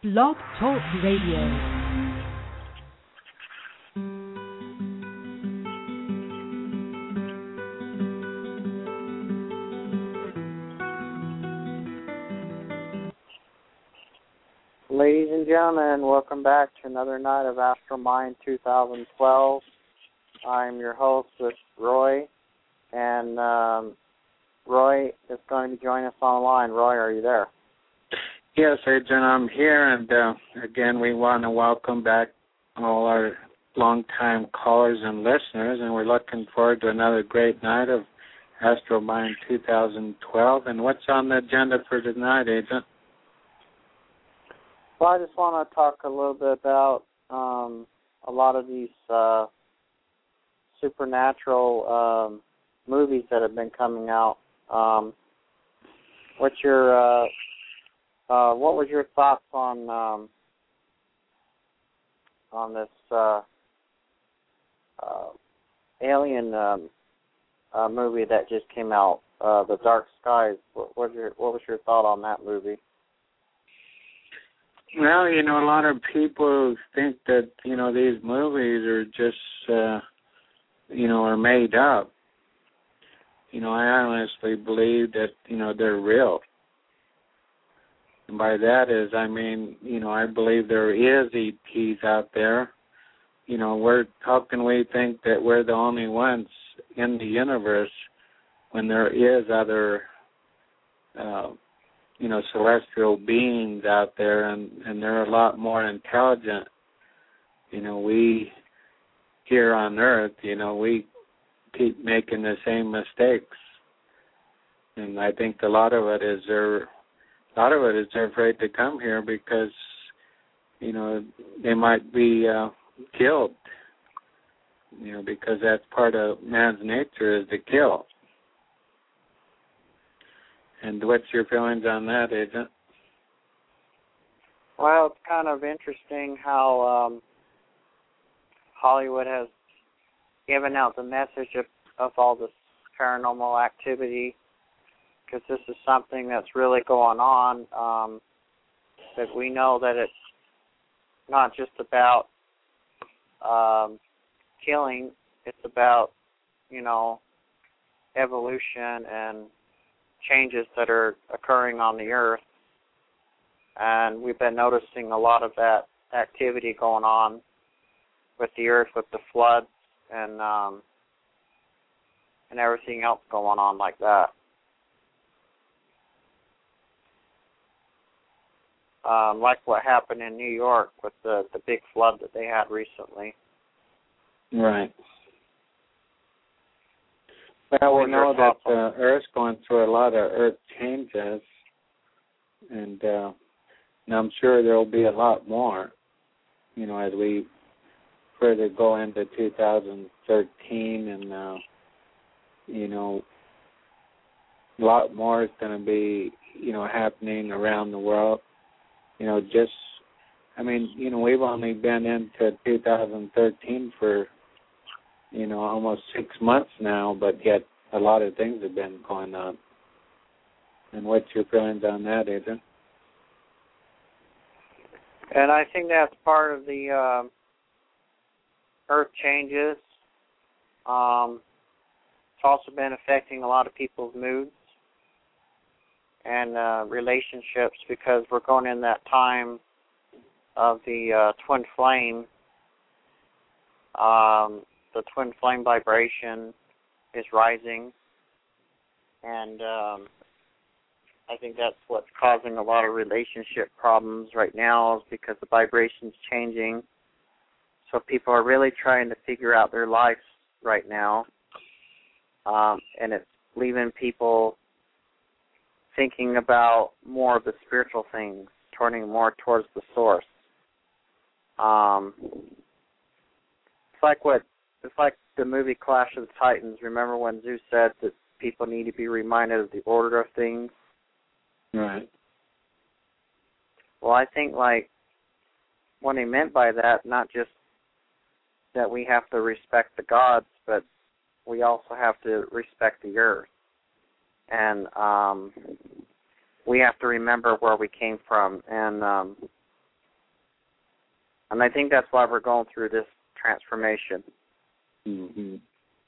Blog Talk Radio. Ladies and gentlemen, welcome back to another night of Astral Mind 2012. I'm your host, Roy, and Roy is going to join us on the line. Roy, are you there? Yes, Agent, I'm here, and again, we want to welcome back all our longtime callers and listeners, and we're looking forward to another great night of Astral Mind 2012. And what's on the agenda for tonight, Agent? Well, I just want to talk a little bit about a lot of these supernatural movies that have been coming out. What was your thoughts on this alien movie that just came out, The Dark Skies? What was your thought on that movie? Well, a lot of people think that, these movies are just, are made up. I honestly believe that, they're real. And by that is, I believe there is ETs out there. How can we think that we're the only ones in the universe when there is other celestial beings out there, and they're a lot more intelligent. We here on Earth, we keep making the same mistakes, and I think a lot of it is they're afraid to come here because, they might be killed. Because that's part of man's nature is to kill. And what's your feelings on that, Agent? Well, it's kind of interesting how Hollywood has given out the message of all this paranormal activity, because this is something that's really going on. That we know that it's not just about killing; it's about evolution and changes that are occurring on the Earth, and we've been noticing a lot of that activity going on with the Earth, with the floods and everything else going on like that. Like what happened in New York with the big flood that they had recently. Right. Well, we know that Earth's going through a lot of Earth changes, and I'm sure there will be a lot more, as we further go into 2013, and, a lot more is going to be, happening around the world. We've only been into 2013 for almost 6 months now, but yet a lot of things have been going on. And what's your feelings on that, Adrian? And I think that's part of the Earth changes. It's also been affecting a lot of people's moods and relationships, because we're going in that time of the twin flame. The twin flame vibration is rising, and I think that's what's causing a lot of relationship problems right now, is because the vibration's changing. So people are really trying to figure out their lives right now, and it's leaving people thinking about more of the spiritual things, turning more towards the source. It's like the movie Clash of the Titans. Remember when Zeus said that people need to be reminded of the order of things? Right. Well, I think what he meant by that, not just that we have to respect the gods, but we also have to respect the earth. And we have to remember where we came from. And And I think that's why we're going through this transformation. Mm-hmm.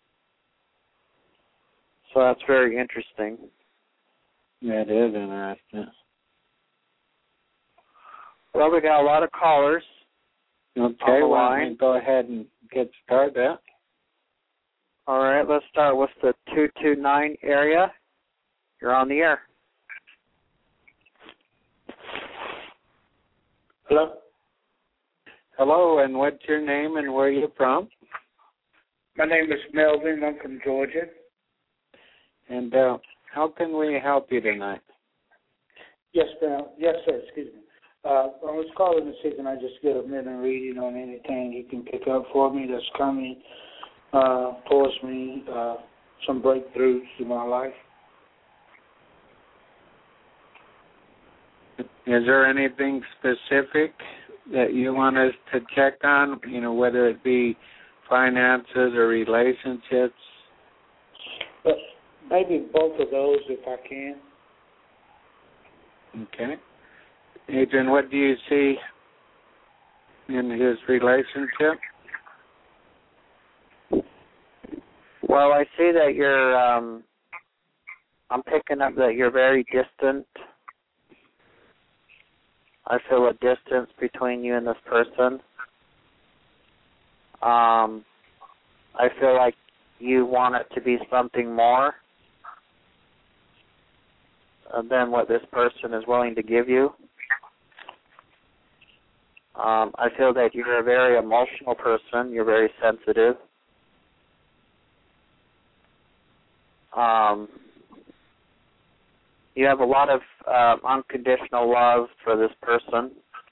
So that's very interesting. That is interesting. Well, we got a lot of callers. Okay, well, we go ahead and get started. All right, let's start with the 229 area. You're on the air. Hello? Hello, and what's your name and where are you from? My name is Melvin. I'm from Georgia. And how can we help you tonight? Yes, ma'am. Yes, sir. Excuse me. I was calling to see can I just get a minute reading on anything you can pick up for me that's coming towards me, some breakthroughs in my life. Is there anything specific that you want us to check on, whether it be finances or relationships? Maybe both of those if I can. Okay. Adrian, what do you see in his relationship? Well, I see that you're, I'm picking up that you're very distant. I feel a distance between you and this person. I feel like you want it to be something more than what this person is willing to give you. I feel that you're a very emotional person. You're very sensitive. You have a lot of unconditional love for this person.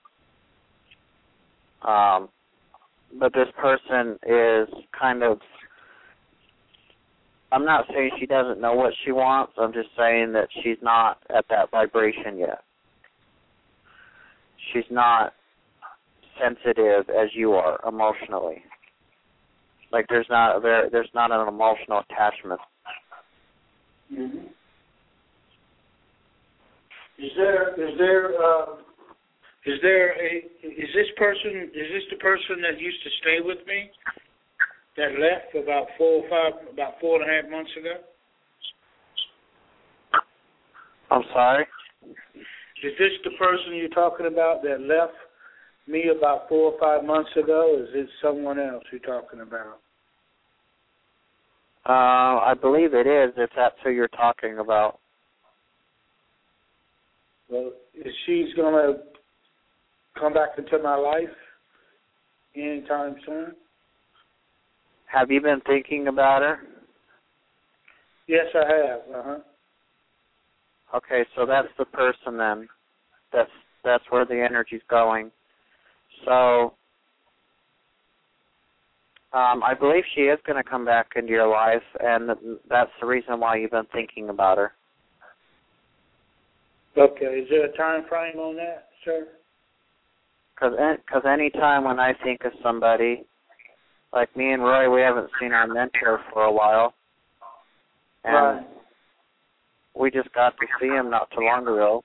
But this person is kind of, I'm not saying she doesn't know what she wants. I'm just saying that she's not at that vibration yet. She's not sensitive as you are emotionally. Like there's not an emotional attachment. Mm-hmm. Is this the person that used to stay with me that left about 4.5 months ago? I'm sorry? Is this the person you're talking about that left me about 4 or 5 months ago? Or is it someone else you're talking about? I believe it is, if that's who you're talking about. Well, is she's going to come back into my life anytime soon? Have you been thinking about her? Yes, I have. Uh-huh. Okay, so that's the person then. That's where the energy's going. So I believe she is going to come back into your life, and that's the reason why you've been thinking about her. Okay, is there a time frame on that, sir? Because any time when I think of somebody, like me and Roy, we haven't seen our mentor for a while, and right. We just got to see him not too long ago.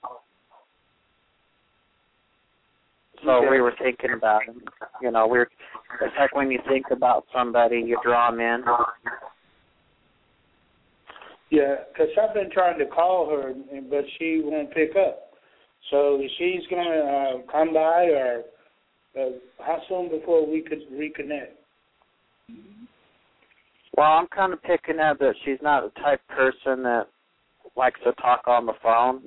So okay. We were thinking about him. It's like when you think about somebody, you draw them in. Yeah, because I've been trying to call her, but she won't pick up. So she's going to come by, or how soon before we could reconnect? Well, I'm kind of picking up that she's not the type of person that likes to talk on the phone.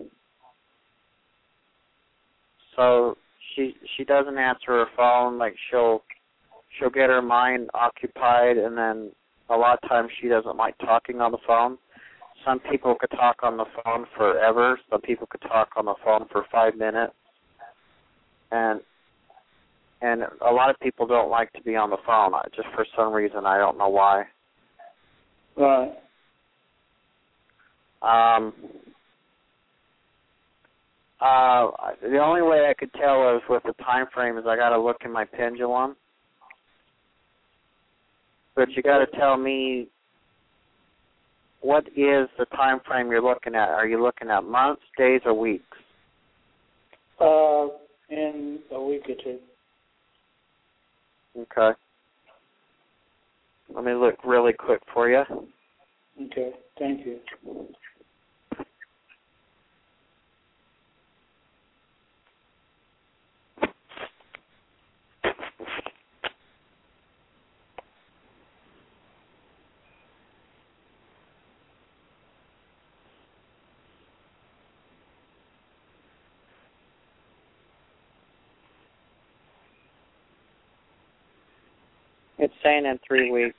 So she doesn't answer her phone. Like she'll get her mind occupied, and then a lot of times she doesn't like talking on the phone. Some people could talk on the phone forever. Some people could talk on the phone for 5 minutes. And a lot of people don't like to be on the phone, just for some reason. I don't know why. Right. The only way I could tell is with the time frame is I got to look in my pendulum. But you got to tell me, what is the time frame you're looking at? Are you looking at months, days, or weeks? In a week or two. Okay. Let me look really quick for you. Okay, thank you. It's saying in 3 weeks.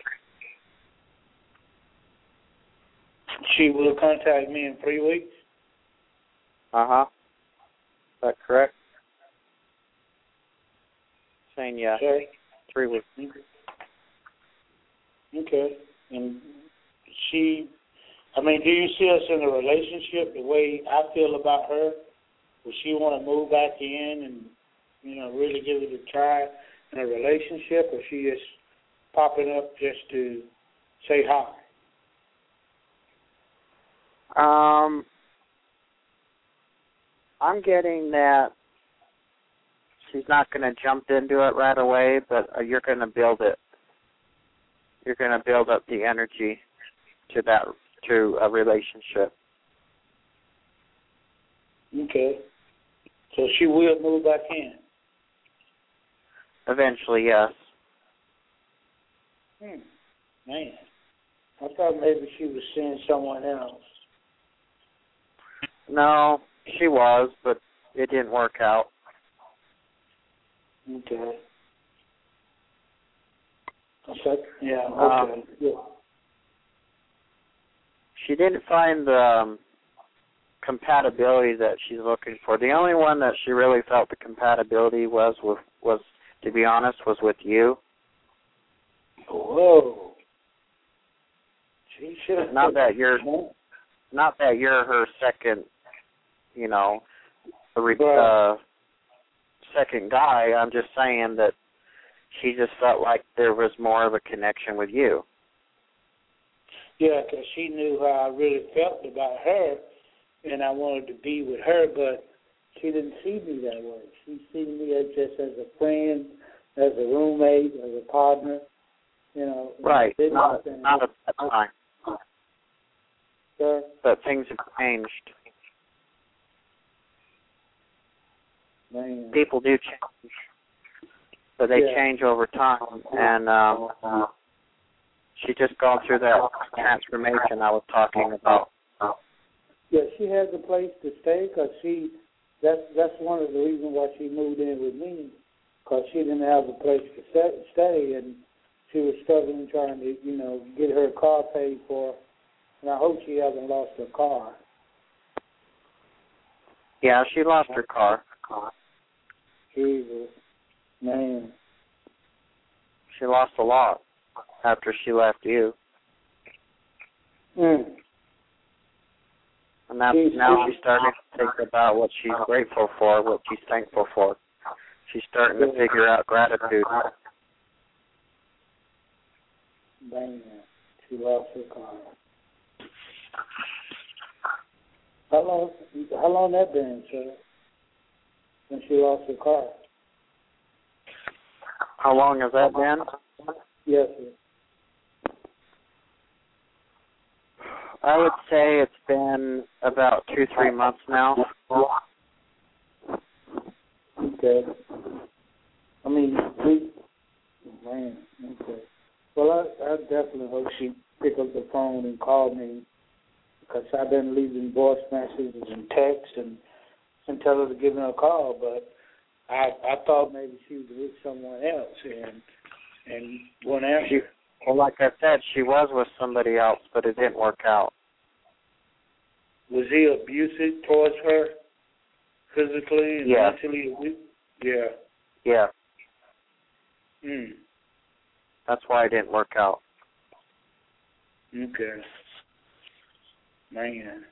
She will contact me in 3 weeks? Uh-huh. Is that correct? Saying yes. Okay. 3 weeks. Okay. And she, I mean, do you see us in a relationship the way I feel about her? Would she want to move back in and, you know, really give it a try in a relationship, or she just popping up just to say hi? I'm getting that she's not going to jump into it right away, but you're going to build it. You're going to build up the energy to a relationship. Okay. So she will move back in? Eventually, yes. Man, I thought maybe she was seeing someone else. No, she was, but it didn't work out. Okay. Yeah, okay. Yeah. She didn't find the compatibility that she's looking for. The only one that she really felt the compatibility was, to be honest, was with you. Whoa. She should have. Not that you're her second, you know, second guy. I'm just saying that she just felt like there was more of a connection with you. Yeah, because she knew how I really felt about her, and I wanted to be with her, but she didn't see me that way. She seen me just as a friend, as a roommate, as a partner, you know. Right, not at that time. Sir? But things have changed. Man. People do change, but they change over time, and she just gone through that transformation I was talking about. Yeah, she has a place to stay because that's one of the reasons why she moved in with me, because she didn't have a place to stay, and she was struggling trying to, you know, get her car paid for, and I hope she hasn't lost her car. Yeah, she lost her car. Jesus, man. She lost a lot after she left you. And now she's starting to think about what she's grateful for, what she's thankful for. She's starting to figure out gratitude. Dang, she lost her car. How long that been, sir? When she lost her car? How long has that been? Yes, sir. I would say it's been about 2-3 months now. Okay. I mean, man, okay. Well, I definitely hope she pick up the phone and call me, because I've been leaving voice messages and texts and tell her to give me a call, but I thought maybe she was with someone else and won't answer. Well, like I said, she was with somebody else, but it didn't work out. Was he abusive towards her, physically and mentally? Yeah. Yeah. Mm. That's why it didn't work out. Okay. Man.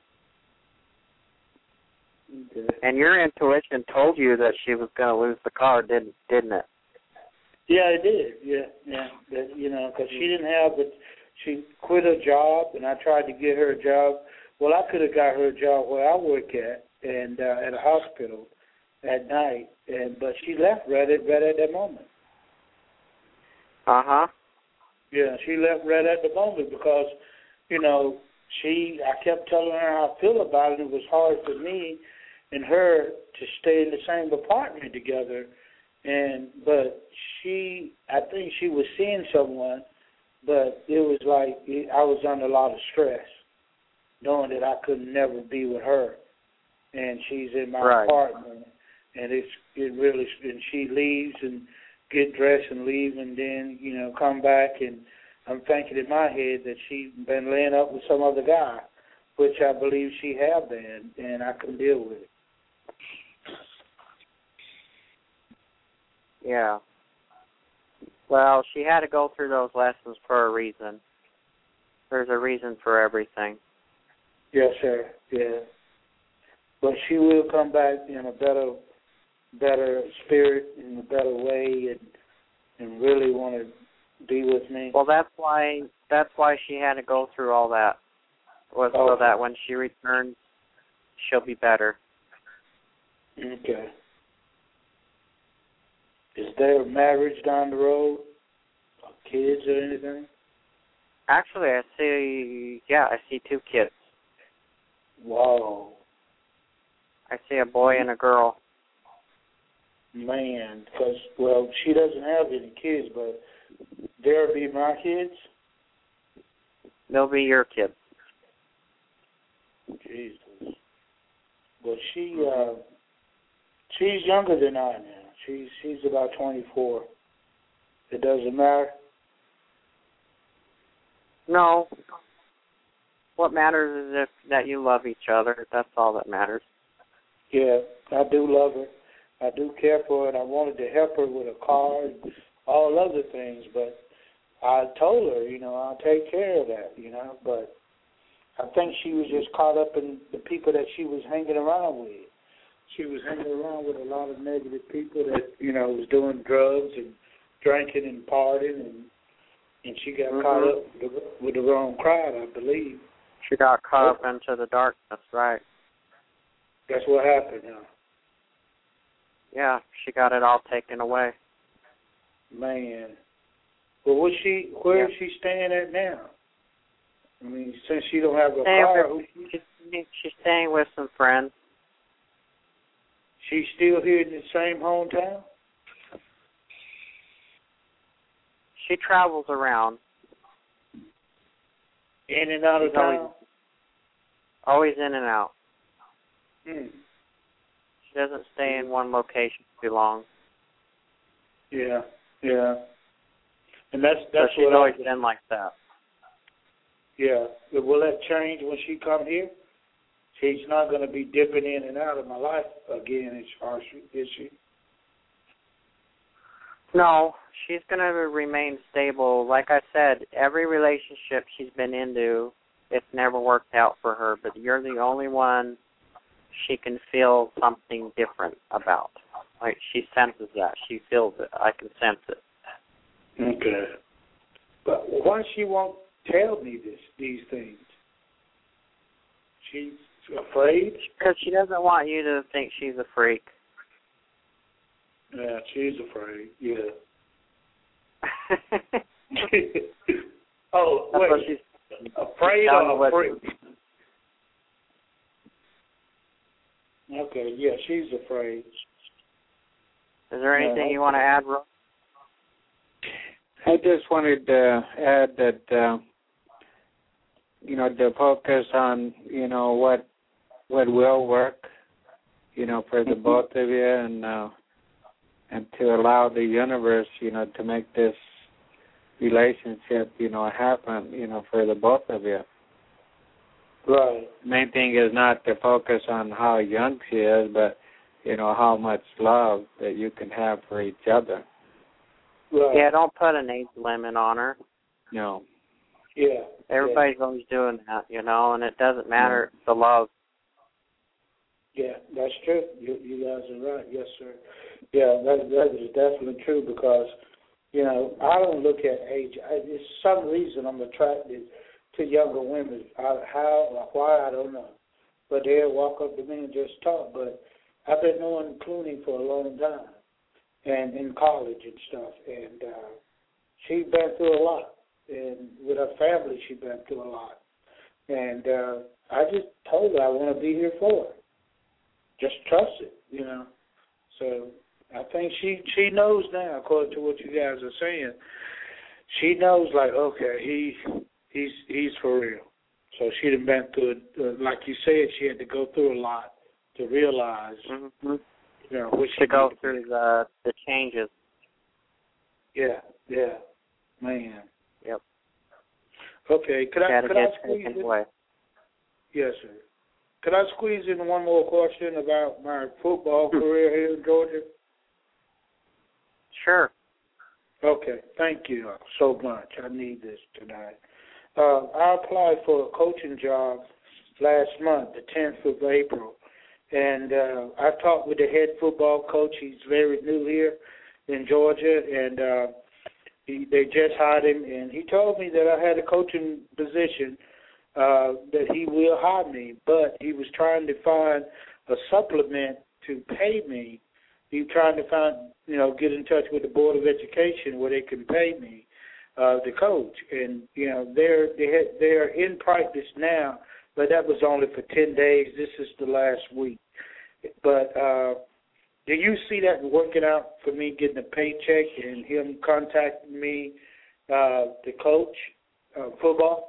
Okay. And your intuition told you that she was going to lose the car, didn't it? Yeah, it did. Yeah. That, you know, because she didn't have it. She quit her job, and I tried to get her a job. Well, I could have got her a job where I work at, and at a hospital at night, but she left right at that moment. Uh-huh. Yeah, she left right at the moment because, you know, I kept telling her how I feel about it. It was hard for me and her to stay in the same apartment together. But I think she was seeing someone, but it was like I was under a lot of stress, knowing that I could never be with her, and she's in my apartment, and and she leaves and get dressed and leave, and then come back, and I'm thinking in my head that she's been laying up with some other guy, which I believe she have been, and I can deal with it. Yeah. Well, she had to go through those lessons for a reason. There's a reason for everything. Yes, sir. Yeah. But she will come back in a better spirit, in a better way, and really want to be with me. Well, that's why she had to go through all that, so that when she returns, she'll be better. Okay. Is there a marriage down the road, or kids or anything? Actually, I see 2 kids. Wow. I see a boy and a girl. Man, because, well, she doesn't have any kids, but they'll be my kids? They'll be your kids. Jesus. Well, she's younger than I am. She's about 24. It doesn't matter? No. What matters is that you love each other. That's all that matters. Yeah, I do love her. I do care for her, and I wanted to help her with a car and all other things, but I told her, I'll take care of that, but I think she was just caught up in the people that she was hanging around with. She was hanging around with a lot of negative people that, was doing drugs and drinking and partying, and she got caught up with the wrong crowd, I believe. She got caught up into the darkness, right? That's what happened, huh? Yeah, she got it all taken away. Man. Well, where is she staying at now? I mean, since she don't have a car, she's staying with some friends. She's still here in the same hometown? She travels around. In and out of town? Always in and out. She doesn't stay in one location too long. Yeah. And that's she's always been like that. Yeah. Will that change when she come here? She's not going to be dipping in and out of my life again, is she? No, she's going to remain stable. Like I said, every relationship she's been into, it's never worked out for her, but you're the only one she can feel something different about. Like, she senses that. She feels it. I can sense it. Okay. But why she won't tell me these things? She's afraid? Because she doesn't want you to think she's a freak. Yeah, she's afraid. Yeah. Oh, that's wait. She's afraid or a freak? Okay, yeah, she's afraid. Is there anything you want to add, Ro? I just wanted to add that, to focus on, what will work, for the both of you, and to allow the universe, to make this relationship, happen, for the both of you. Right. The main thing is not to focus on how young she is, but, how much love that you can have for each other. Right. Yeah, don't put an age limit on her. No. Yeah. Everybody's always doing that, and it doesn't matter the love. Yeah, that's true. You guys are right. Yes, sir. Yeah, that is definitely true because, I don't look at age. It's some reason I'm attracted to younger women. How or why, I don't know. But they'll walk up to me and just talk. But I've been knowing Clooney for a long time, and in college and stuff. And She's been through a lot, and with her family, she's been through a lot. And I just told her I want to be here for her. Just trust it, you know. So I think she knows now, according to what you guys are saying. She knows, like, okay, he's for real. So she done been through it. Like you said, she had to go through a lot to realize, Mm-hmm. you know, what she To go through the changes. Yeah, man. Yep. Okay, could I squeeze in? Away. Yes, sir. Could I squeeze in one more question about my football career here in Georgia? Sure. Okay, thank you so much. I need this tonight. I applied for a coaching job last month, the 10th of April, and I talked with the head football coach. He's very new here in Georgia, and they just hired him, and he told me that I had a coaching position, that he will hire me, but he was trying to find a supplement to pay me. He was trying to find, get in touch with the Board of Education where they can pay me the coach. And, they're in practice now, but that was only for 10 days. This is the last week. But do you see that working out for me, getting a paycheck and him contacting me, the coach, football?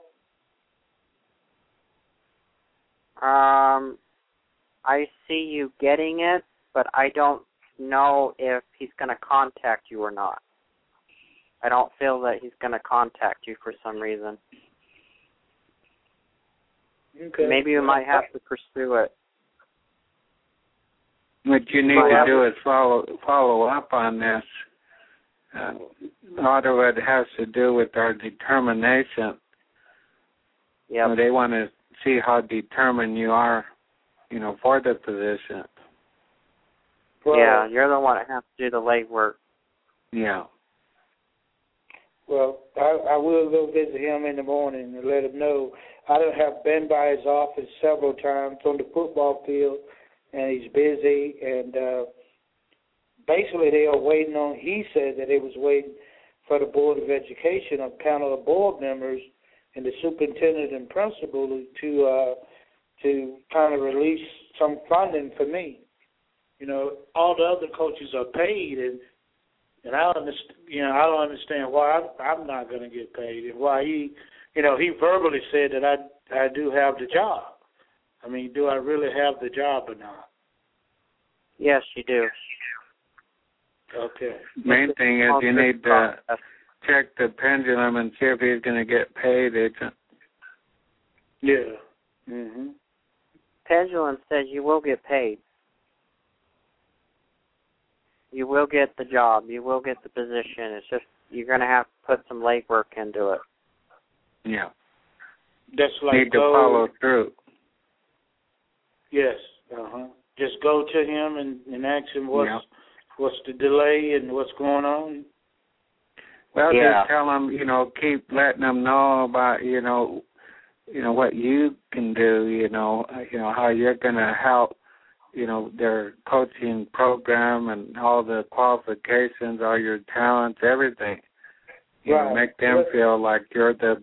I see you getting it, but I don't know if he's going to contact you or not. I don't feel that he's going to contact you for some reason. Okay. Maybe you might have to pursue it. What you need to do is follow up on this. A lot of it has to do with our determination. Yeah. They want to see how determined you are, for the position. Well, yeah, you're the one that has to do the legwork. Yeah. Well, I will go visit him in the morning and let him know. I have been by his office several times on the football field, and he's busy. And basically, they are waiting on. He said that they was waiting for the Board of Education, a panel of board members, and the superintendent and principal to kind of release some funding for me. All the other coaches are paid, and I don't understand why I'm not going to get paid, and why he verbally said that I do have the job. I mean, do I really have the job or not? Yes, you do. Okay. Main thing is you need to check the pendulum and see if he's going to get paid, Agent. Yeah. Mhm. Pendulum says you will get paid. You will get the job. You will get the position. It's just you're going to have to put some legwork into it. Yeah. That's like need to follow through. Yes. Just go to him and ask him what's the delay and what's going on. Well, just tell him, keep letting them know about, what you can do, how you're going to help, their coaching program and all the qualifications, all your talents, everything. Make them feel like you're the,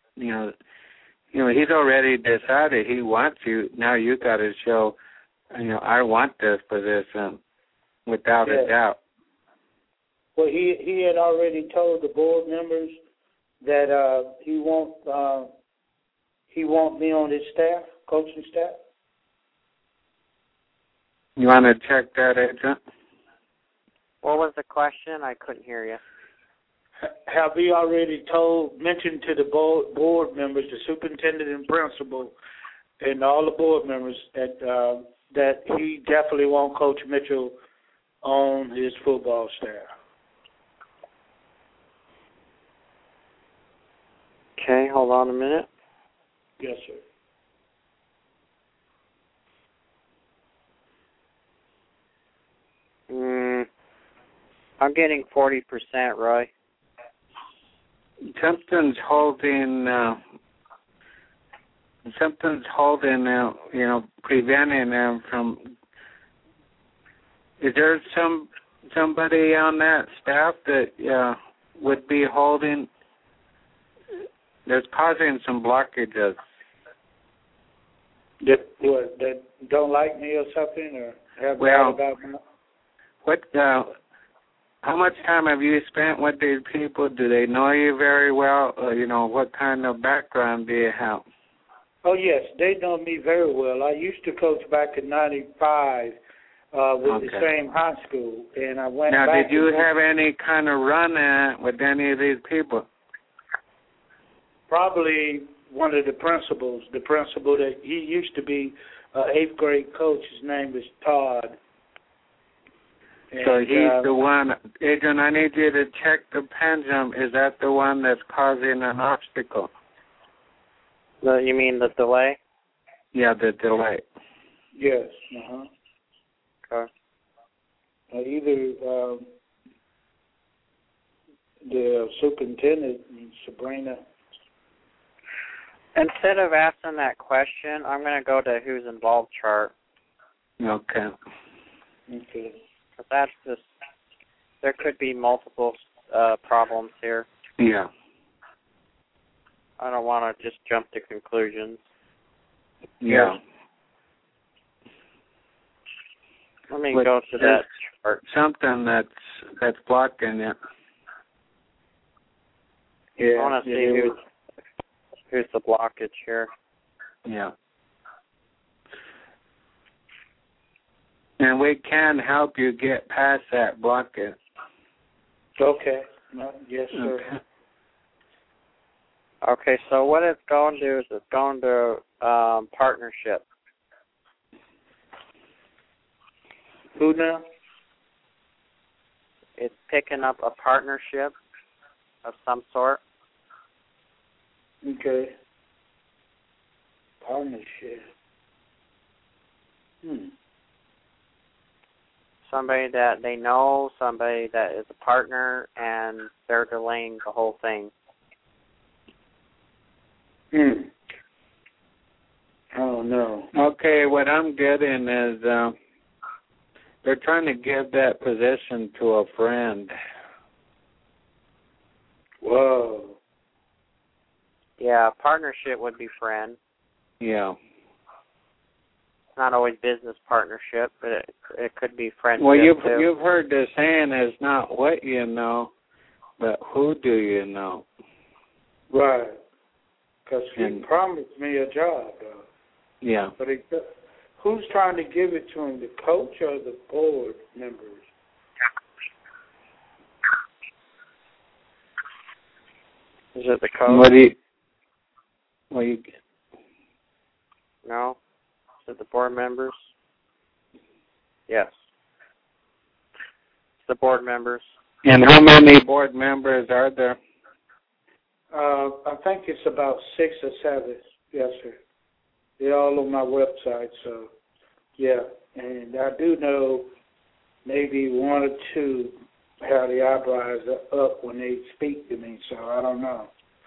he's already decided he wants you. Now you got to show, I want this position without a doubt. Well, he had already told the board members that he want me on his staff, coaching staff. You want to check that, Agent? What was the question? I couldn't hear you. Have he already mentioned to the board members, the superintendent and principal, and all the board members that he definitely wants Coach Mitchell on his football staff? Okay, hold on a minute. Yes, sir. I'm getting 40%, Roy. Something's holding, preventing them from. Is there somebody on that staff that would be holding, that's causing some blockages. That don't like me or something, or have Well, doubt about me? What? How much time have you spent with these people? Do they know you very well? What kind of background do you have? Oh, yes, they know me very well. I used to coach back in '95 with the same high school, and I went back. Now, did you have any kind of run-in with any of these people? Probably one of the principals, the principal that he used to be an 8th grade coach. His name is Todd. And, so he's the one. Adrian, I need you to check the pendulum. Is that the one that's causing an obstacle? You mean the delay? Yeah, the delay. Yes. Okay. Either the superintendent, Sabrina. Instead of asking that question, I'm going to go to who's involved chart. Okay. But that's just, there could be multiple problems here. Yeah. I don't want to just jump to conclusions. Yeah. Let me go to that chart. Something that's blocking it. Yeah. I want to see who's the blockage here. Yeah. And we can help you get past that blockage. Okay. Yes, sir. Okay. Okay, so what it's going to do is it's going to partnership. Who now? It's picking up a partnership of some sort. Okay. Partnership. Somebody that they know, somebody that is a partner, and they're delaying the whole thing. Oh, no. Okay, what I'm getting is they're trying to give that position to a friend. Whoa. Yeah, partnership would be friend. Yeah. It's not always business partnership, but it could be friendship. Well, too. you've heard the saying, it's not what you know, but who do you know? Right. Because he promised me a job, though. Yeah. But who's trying to give it to him, the coach or the board members? Is it the coach? What do you No. Is it the board members? Yes. It's the board members. And how many board members are there? I think it's about 6 or 7. Yes, sir. They're all on my website, so, yeah. And I do know maybe 1 or 2 how the eyebrows are up when they speak to me, so I don't know.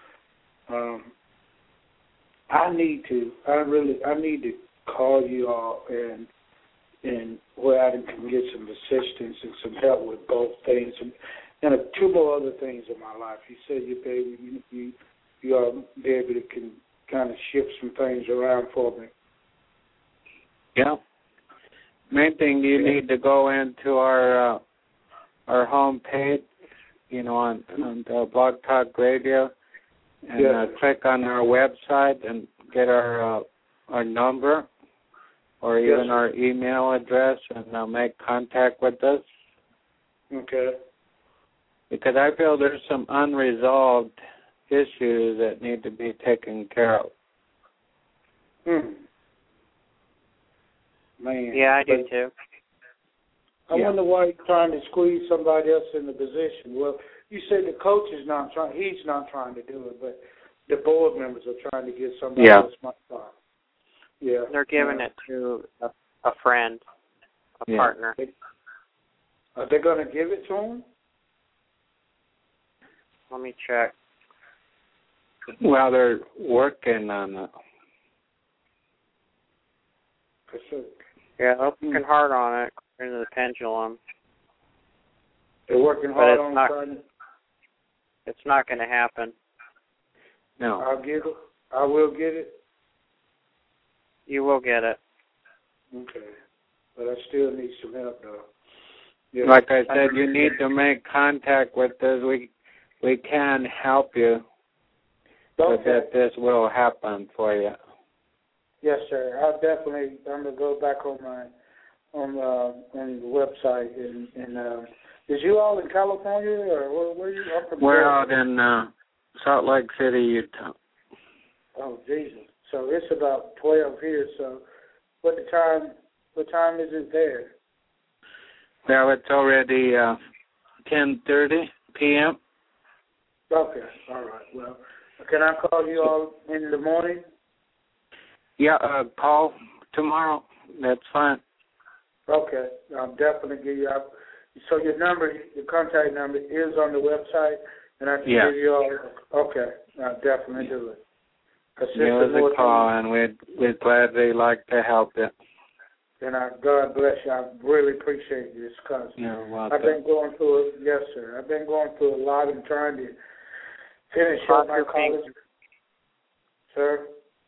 I need to call you all and where I can get some assistance and some help with both things and 2 more other things in my life. You said you are be able to can kind of shift some things around for me. Yeah. Main thing, you need to go into our home page, on the Blog Talk Radio, and click on our website and get our number or even our email address, and make contact with us. Okay. Because I feel there's some unresolved issues that need to be taken care of. Man. Yeah, I do too. I wonder why he's trying to squeeze somebody else in the position. Well, you say the coach is not trying. He's not trying to do it, but the board members are trying to get somebody else my spot. Yeah. They're giving it to a friend, a partner. Are they going to give it to him? Let me check. Well, they're working on it. Yeah, they're working hard on it, according to the pendulum. They're working hard on trying to... It's not going to happen. No. I'll get it. I will get it. You will get it. Okay. But I still need some help, though. Yeah. Like I said, you need to make contact with us. We can help you, so that this will happen for you. Yes, sir. I'm gonna go back on the website and is you all in California or where you? I'm from We're Georgia. out in Salt Lake City, Utah. Oh, Jesus. So it's about 12 here. So what time is it there? Well, it's already 10:30 p.m. Okay. All right. Well, can I call you all in the morning? Yeah, call tomorrow. That's fine. Okay. I'll definitely give you up. So your contact number is on the website, and I can give you all. Okay. I'll definitely do it. Give us a call, and we'd gladly like to help you. And God bless you. I really appreciate this, because I've been going through it. Yes, sir. I've been going through a lot and trying to finish up my college. Sir?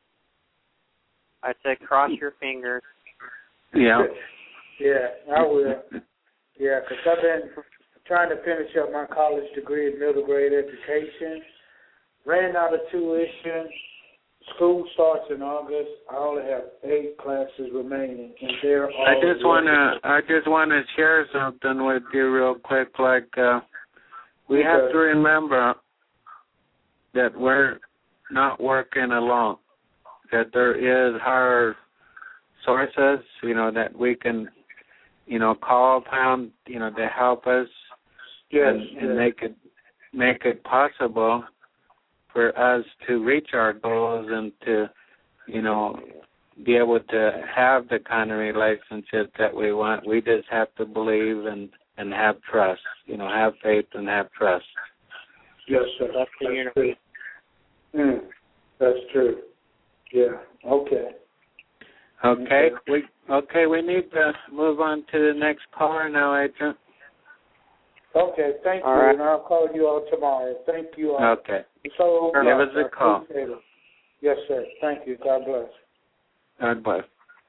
I said cross your fingers. Yeah. Yeah, I will. Yeah, because I've been trying to finish up my college degree in middle grade education. Ran out of tuition. School starts in August. I only have 8 classes remaining, and they're all. I just wanna share something with you real quick. Like we have to remember that we're not working alone. That there is higher sources, that we can, call upon, to help us, and make it possible for us to reach our goals and to, be able to have the kind of relationship that we want. We just have to believe and have trust, have faith and have trust. Yes, sir. That's true. That's true. Yeah. Okay. Okay. We need to move on to the next caller now, Agent. Okay. Thank you. Right. And I'll call you all tomorrow. Thank you all. Okay. So give us a call. Yes, sir. Thank you. God bless. God bless.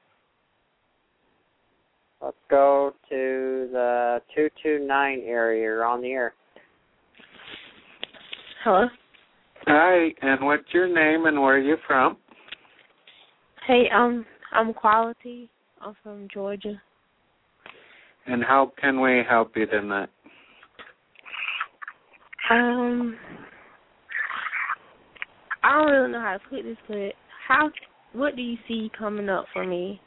Let's go to the 229 area. You're on the air. Hello? Hi, and what's your name and where are you from? Hey, I'm Quality. I'm from Georgia. And how can we help you tonight? I don't really know how to put this, but what do you see coming up for me?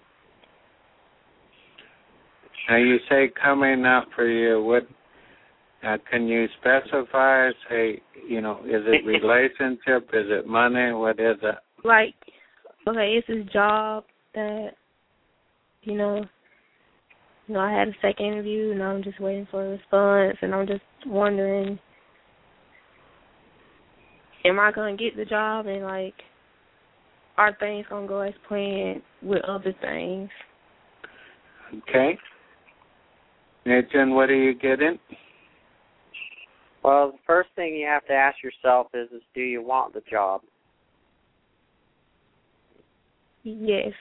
Now you say coming up for you. What can you specify? Say, is it relationship? Is it money? What is it? Like, okay, it's this job that, I had a second interview and I'm just waiting for a response, and I'm just wondering, am I going to get the job, and, are things going to go as planned with other things? Okay. Nathan, what are you getting? Well, the first thing you have to ask yourself is do you want the job? Yes.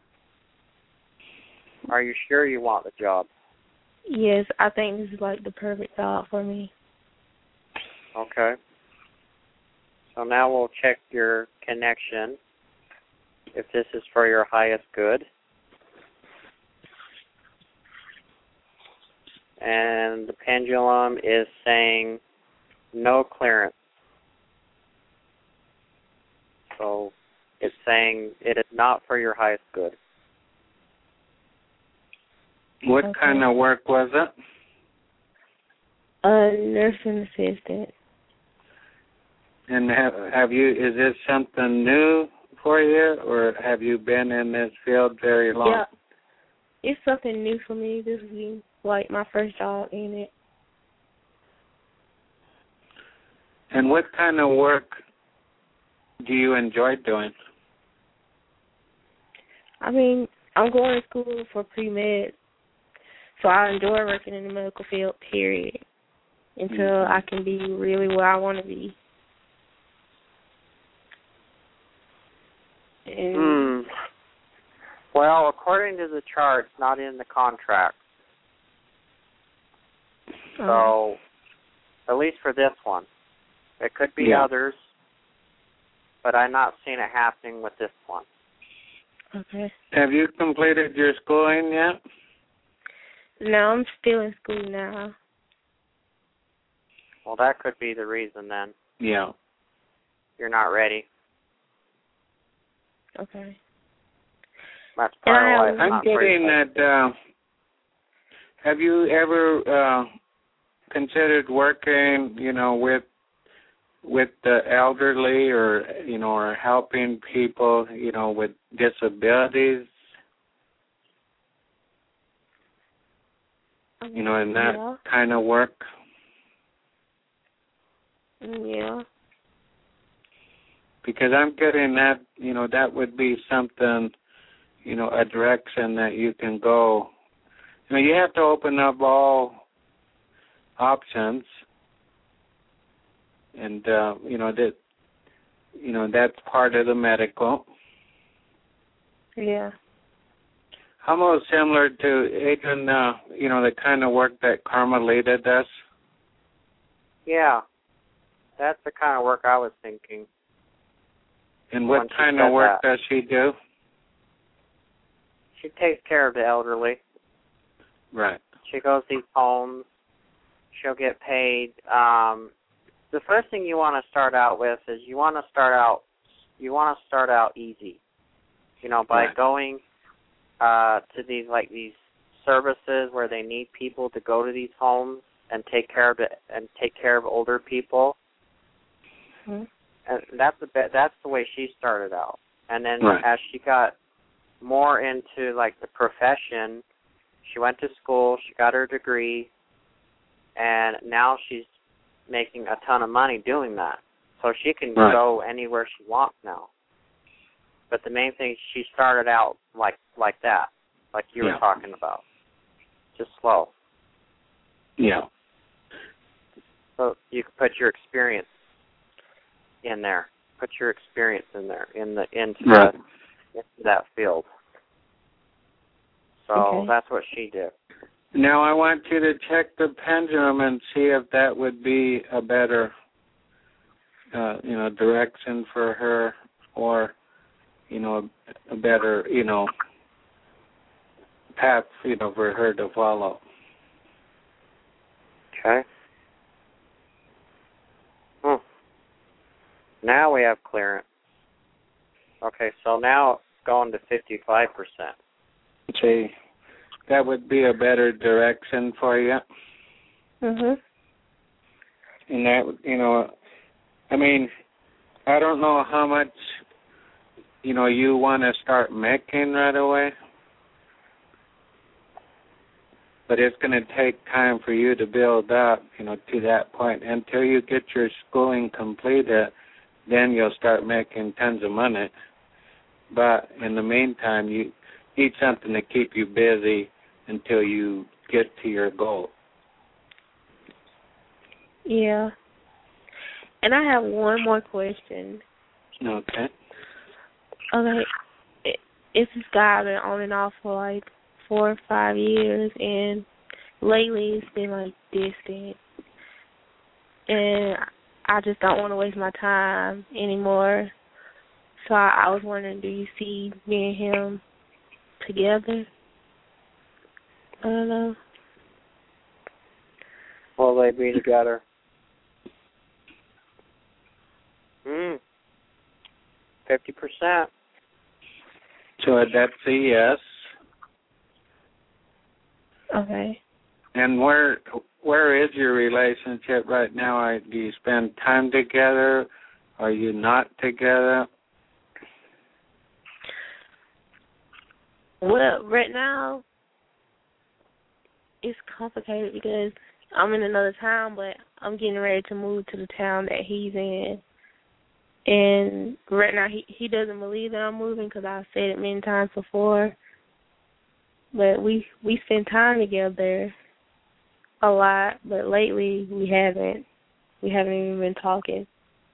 Are you sure you want the job? Yes, I think this is, the perfect job for me. Okay. So now we'll check your connection, if this is for your highest good. And the pendulum is saying no clearance. So it's saying it is not for your highest good. What kind of work was it? Nursing assistant. And is this something new for you, or have you been in this field very long? Yeah, it's something new for me. This will be my first job in it. And what kind of work do you enjoy doing? I mean, I'm going to school for pre-med, so I enjoy working in the medical field, period. until I can be really where I want to be. And Well, according to the chart, it's not in the contract. So, at least for this one. It could be others, but I'm not seeing it happening with this one. Okay. Have you completed your schooling yet? No, I'm still in school now. Well, that could be the reason then. Yeah. You're not ready. Okay. That's part of why it's I'm not getting ready. that. Have you ever considered working, with the elderly, or or helping people, with disabilities? In that kind of work. Yeah. Because I'm getting that, that would be something, a direction that you can go. You have to open up all options, and that's part of the medical. Yeah. Almost similar to even the kind of work that Carmelita does. Yeah, that's the kind of work I was thinking. And what kind of work does she do? She takes care of the elderly. Right. She goes to these homes. She'll get paid. The first thing you want to start out with is you want to start out easy. By going to these services where they need people to go to these homes and take care of older people. Mm-hmm. And that's the way she started out. And then as she got more into the profession, she went to school, she got her degree, and now she's making a ton of money doing that. So she can go anywhere she wants now. But the main thing, she started out like that, like you were talking about, just slow. Yeah. So you can put your experience in there. Put your experience in there, into that field. So that's what she did. Now I want you to check the pendulum and see if that would be a better, direction for her, or, a better, path, for her to follow. Okay. Now we have clearance. Okay, so now it's going to 55%. See, that would be a better direction for you. Mhm. And that, I don't know how much, you want to start making right away. But it's going to take time for you to build up, to that point. Until you get your schooling completed, then you'll start making tons of money. But in the meantime, you need something to keep you busy until you get to your goal. Yeah. And I have one more question. Okay. Okay. It's this guy been on and off for 4 or 5 years, and lately it's been distant. And I just don't want to waste my time anymore. So I was wondering, do you see me and him together? I don't know. Will they be together? 50%. So that's a yes. Okay. And where is your relationship right now? Do you spend time together? Are you not together? Well, right now, it's complicated because I'm in another town, but I'm getting ready to move to the town that he's in. And right now, he doesn't believe that I'm moving because I've said it many times before. But we spend time together a lot, but lately we haven't. We haven't even been talking.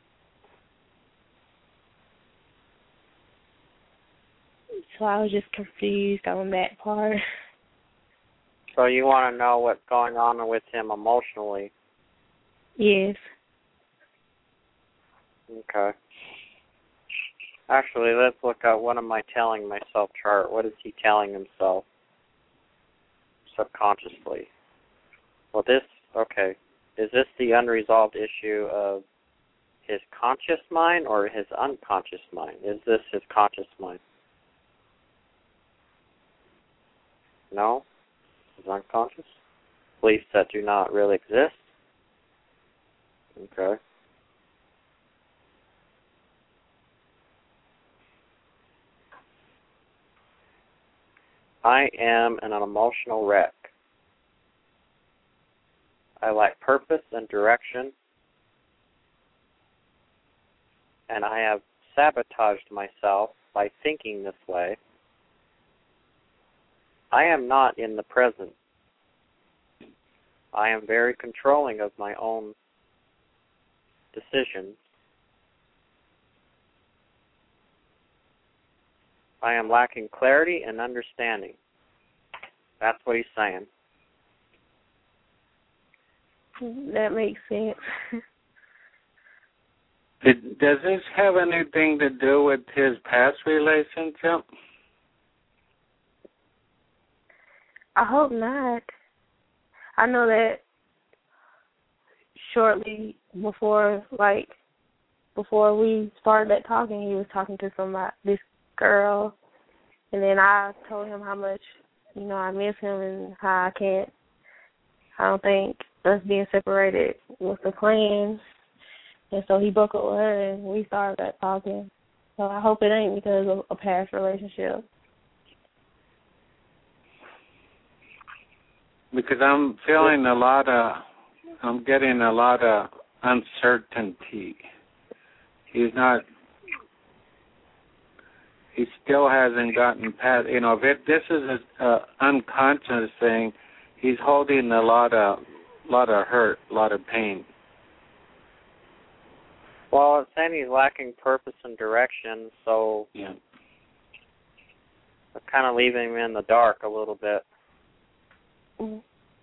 So I was just confused on that part. So you want to know what's going on with him emotionally? Yes. Okay. Actually, let's look at what am I telling myself chart. What is he telling himself subconsciously? Well, okay. Is this the unresolved issue of his conscious mind or his unconscious mind? Is this his conscious mind? No? His unconscious? Beliefs that do not really exist? Okay. I am an emotional wreck. I lack purpose and direction, and I have sabotaged myself by thinking this way. I am not in the present. I am very controlling of my own decisions. I am lacking clarity and understanding. That's what he's saying. That makes sense. Does this have anything to do with his past relationship? I hope not. I know that shortly before we started that talking, he was talking to this girl, and then I told him how much, I miss him and how I don't think us being separated was the plan. And so he broke up with her, and we started that talking. So I hope it ain't because of a past relationship. Because I'm getting a lot of uncertainty. He still hasn't gotten past, if this is an unconscious thing, he's holding a lot of hurt, a lot of pain. Well, it's saying he's lacking purpose and direction, so yeah. It's kind of leaving him in the dark a little bit. Mm-hmm.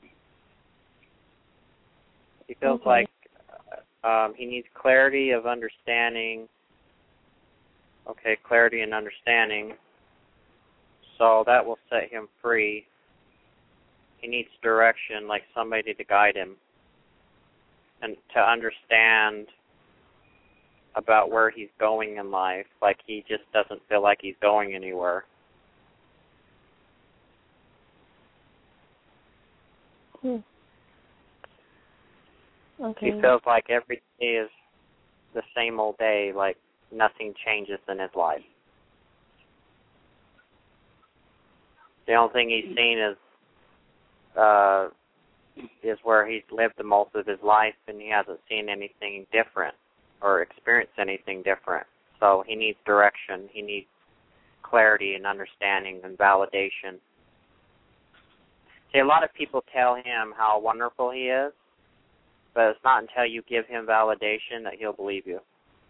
He feels like he needs clarity of understanding. Okay, clarity and understanding. So that will set him free. He needs direction, like somebody to guide him and to understand about where he's going in life. Like he just doesn't feel like he's going anywhere. Okay. He feels like every day is the same old day, like nothing changes in his life. The only thing he's seen is where he's lived the most of his life, and he hasn't seen anything different or experienced anything different. So he needs direction. He needs clarity and understanding and validation. See, a lot of people tell him how wonderful he is, but it's not until you give him validation that he'll believe you.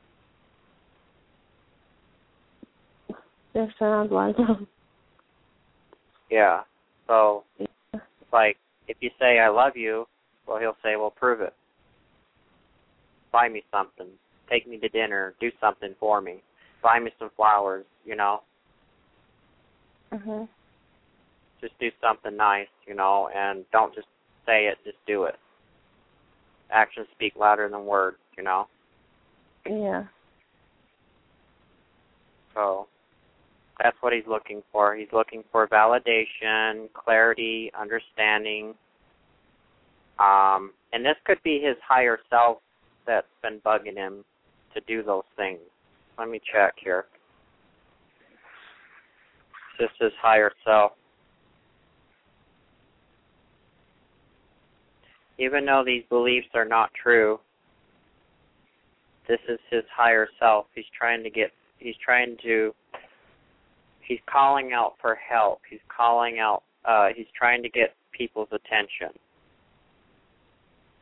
That sounds like him. Yeah. So, like, if you say, I love you, well, he'll say, well, prove it. Buy me something. Take me to dinner. Do something for me. Buy me some flowers, Mhm. Just do something nice, and don't just say it, just do it. Actions speak louder than words, Yeah. So that's what he's looking for. He's looking for validation, clarity, understanding. And this could be his higher self that's been bugging him to do those things. Let me check here. This is his higher self. Even though these beliefs are not true, this is his higher self. He's calling out for help. He's trying to get people's attention.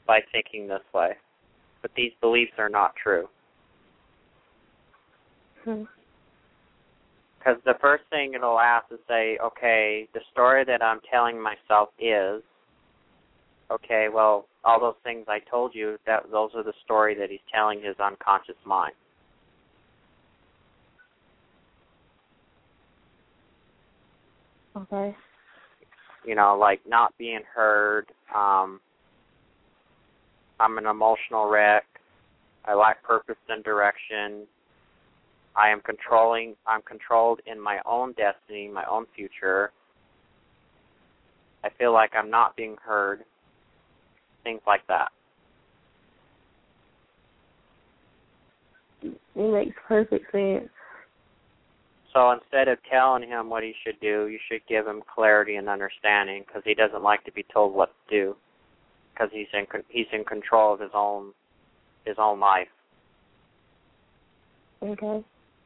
by thinking this way. But these beliefs are not true. Because the first thing it'll ask is say, okay, the story that I'm telling myself is, okay, well, all those things I told you, those are the story that he's telling his unconscious mind. Okay. You know, like not being heard, I'm an emotional wreck, I lack purpose and direction, I'm controlled in my own destiny, my own future, I feel like I'm not being heard, things like that. It makes perfect sense. So instead of telling him what he should do, you should give him clarity and understanding, because he doesn't like to be told what to do, because he's in control of his own life. Okay.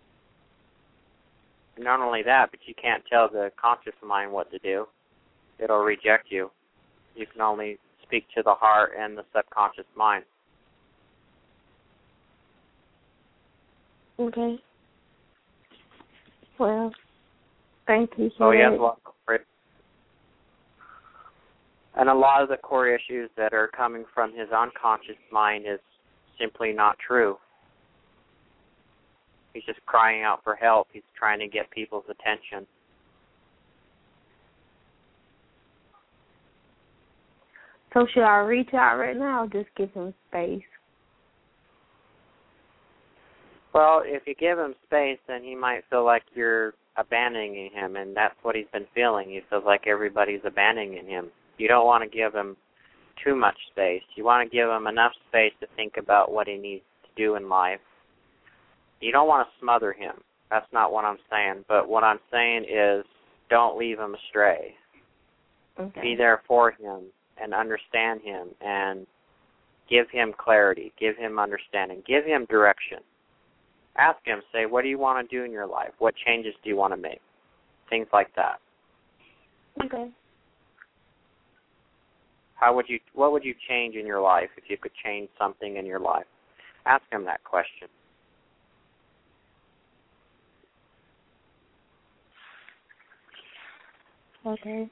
And not only that, but you can't tell the conscious mind what to do. It'll reject you. You can only speak to the heart and the subconscious mind. Okay. Well, thank you So for he has that. a lot of and a lot of the core issues that are coming from his unconscious mind is simply not true. He's just crying out for help. He's trying to get people's attention. So should I reach out right now or just give him space? Well, if you give him space, then he might feel like you're abandoning him, and that's what he's been feeling. He feels like everybody's abandoning him. You don't want to give him too much space. You want to give him enough space to think about what he needs to do in life. You don't want to smother him. That's not what I'm saying. But what I'm saying is don't leave him astray. Okay. Be there for him and understand him and give him clarity, give him understanding, give him direction. Ask him, say, what do you want to do in your life? What changes do you want to make? Things like that. Okay. What would you change in your life if you could change something in your life? Ask him that question. Okay.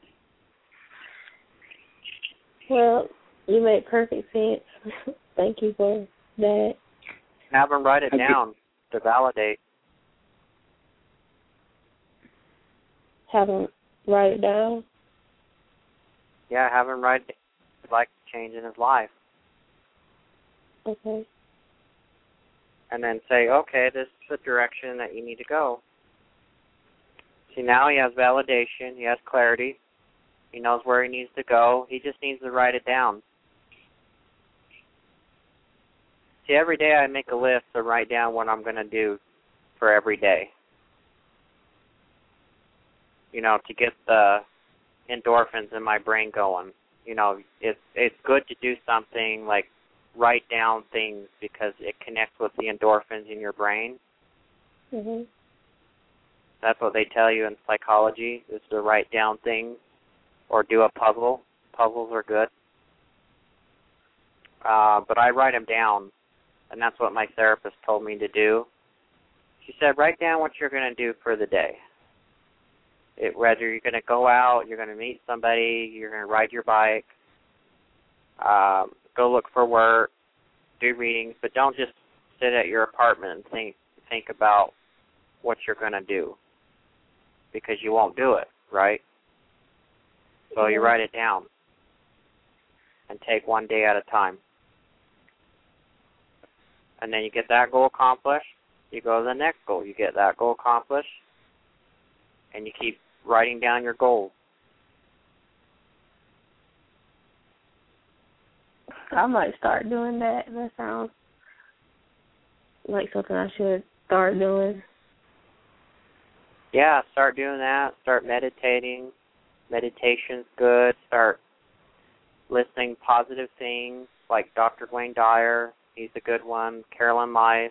Well, you make perfect sense. Thank you for that. Have him write it down to validate. Have him write it down? Yeah, have him write it like change in his life. Okay. And then say, okay, this is the direction that you need to go. See, now he has validation, he has clarity, he knows where he needs to go, he just needs to write it down. See, every day I make a list to write down what I'm going to do for every day. You know, to get the endorphins in my brain going. You know, it's good to do something like write down things because it connects with the endorphins in your brain. Mhm. That's what they tell you in psychology, is to write down things or do a puzzle. Puzzles are good. But I write them down, and that's what my therapist told me to do. She said, write down what you're going to do for the day. Whether you're going to go out, you're going to meet somebody, you're going to ride your bike, go look for work, do readings, but don't just sit at your apartment and think about what you're going to do, because you won't do it, right? So you write it down and take one day at a time. And then you get that goal accomplished, you go to the next goal. You get that goal accomplished, and you keep writing down your goals. I might start doing that. That sounds like something I should start doing. Yeah, start doing that. Start meditating. Meditation's good. Start listening positive things like Dr. Wayne Dyer. He's a good one. Carolyn Mice.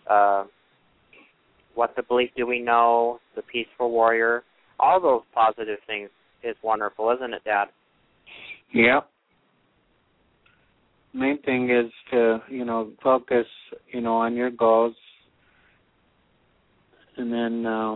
What the Belief Do We Know? The Peaceful Warrior. All those positive things is wonderful, isn't it, Dad? Yep. main thing is to, focus, on your goals, and then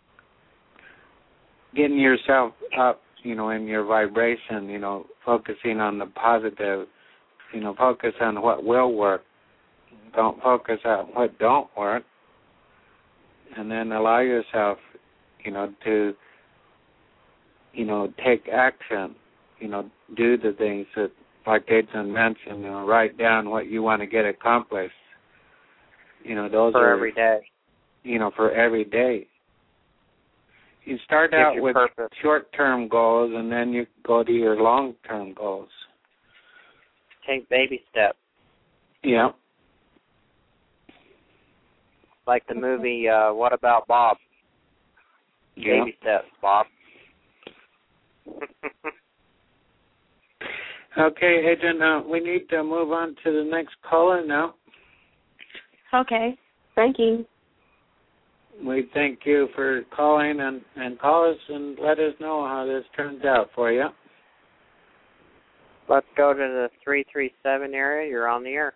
getting yourself up, in your vibration, focusing on the positive, focus on what will work. Don't focus on what don't work. And then allow yourself, to, take action, do the things that, like Adrian mentioned, write down what you want to get accomplished. Those for are every day. For every day. You start out with purpose. Short-term goals, and then you go to your long-term goals. Take baby steps. Yeah. Like the movie, What About Bob? Yeah. Baby steps, Bob. Okay, Adrian, we need to move on to the next caller now. Okay. Thank you. We thank you for calling and call us and let us know how this turns out for you. Let's go to the 337 area. You're on the air.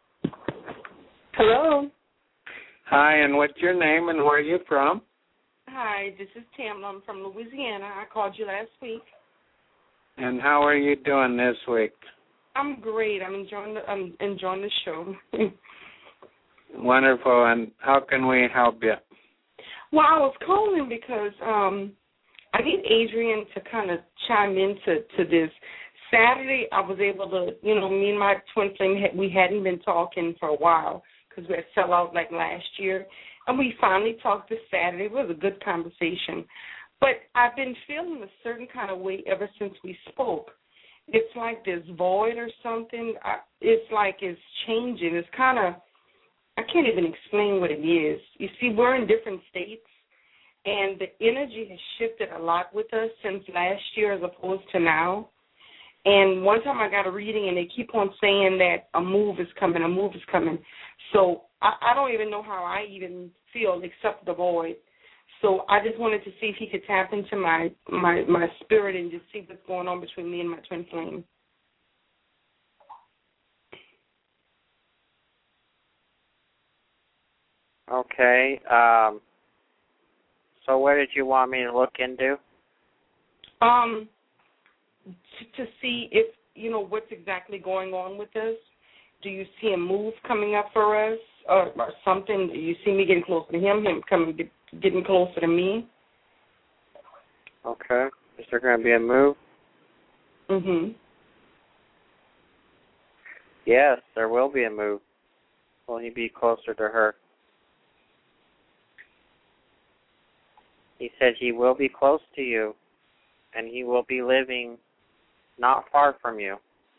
Hello. Hi, and what's your name and where are you from? Hi, this is Tamla. I'm from Louisiana. I called you last week. And how are you doing this week? I'm great. I'm enjoying the show. Wonderful. And how can we help you? Well, I was calling because I need Adrian to kind of chime into this. Saturday, I was able to, me and my twin flame, we hadn't been talking for a while because we had fell out like last year. And we finally talked this Saturday. It was a good conversation. But I've been feeling a certain kind of way ever since we spoke. It's like this void or something. It's like it's changing. It's kind of, I can't even explain what it is. You see, we're in different states, and the energy has shifted a lot with us since last year as opposed to now. And one time I got a reading, and they keep on saying that a move is coming. So I don't even know how I even feel except the void. So I just wanted to see if he could tap into my spirit and just see what's going on between me and my twin flame. Okay. So what did you want me to look into? To see if, what's exactly going on with us. Do you see a move coming up for us or something? Do you see me getting closer to him getting closer to me? Okay. Is there going to be a move? Mm-hmm. Yes, there will be a move. Will he be closer to her? He said he will be close to you, and he will be living not far from you.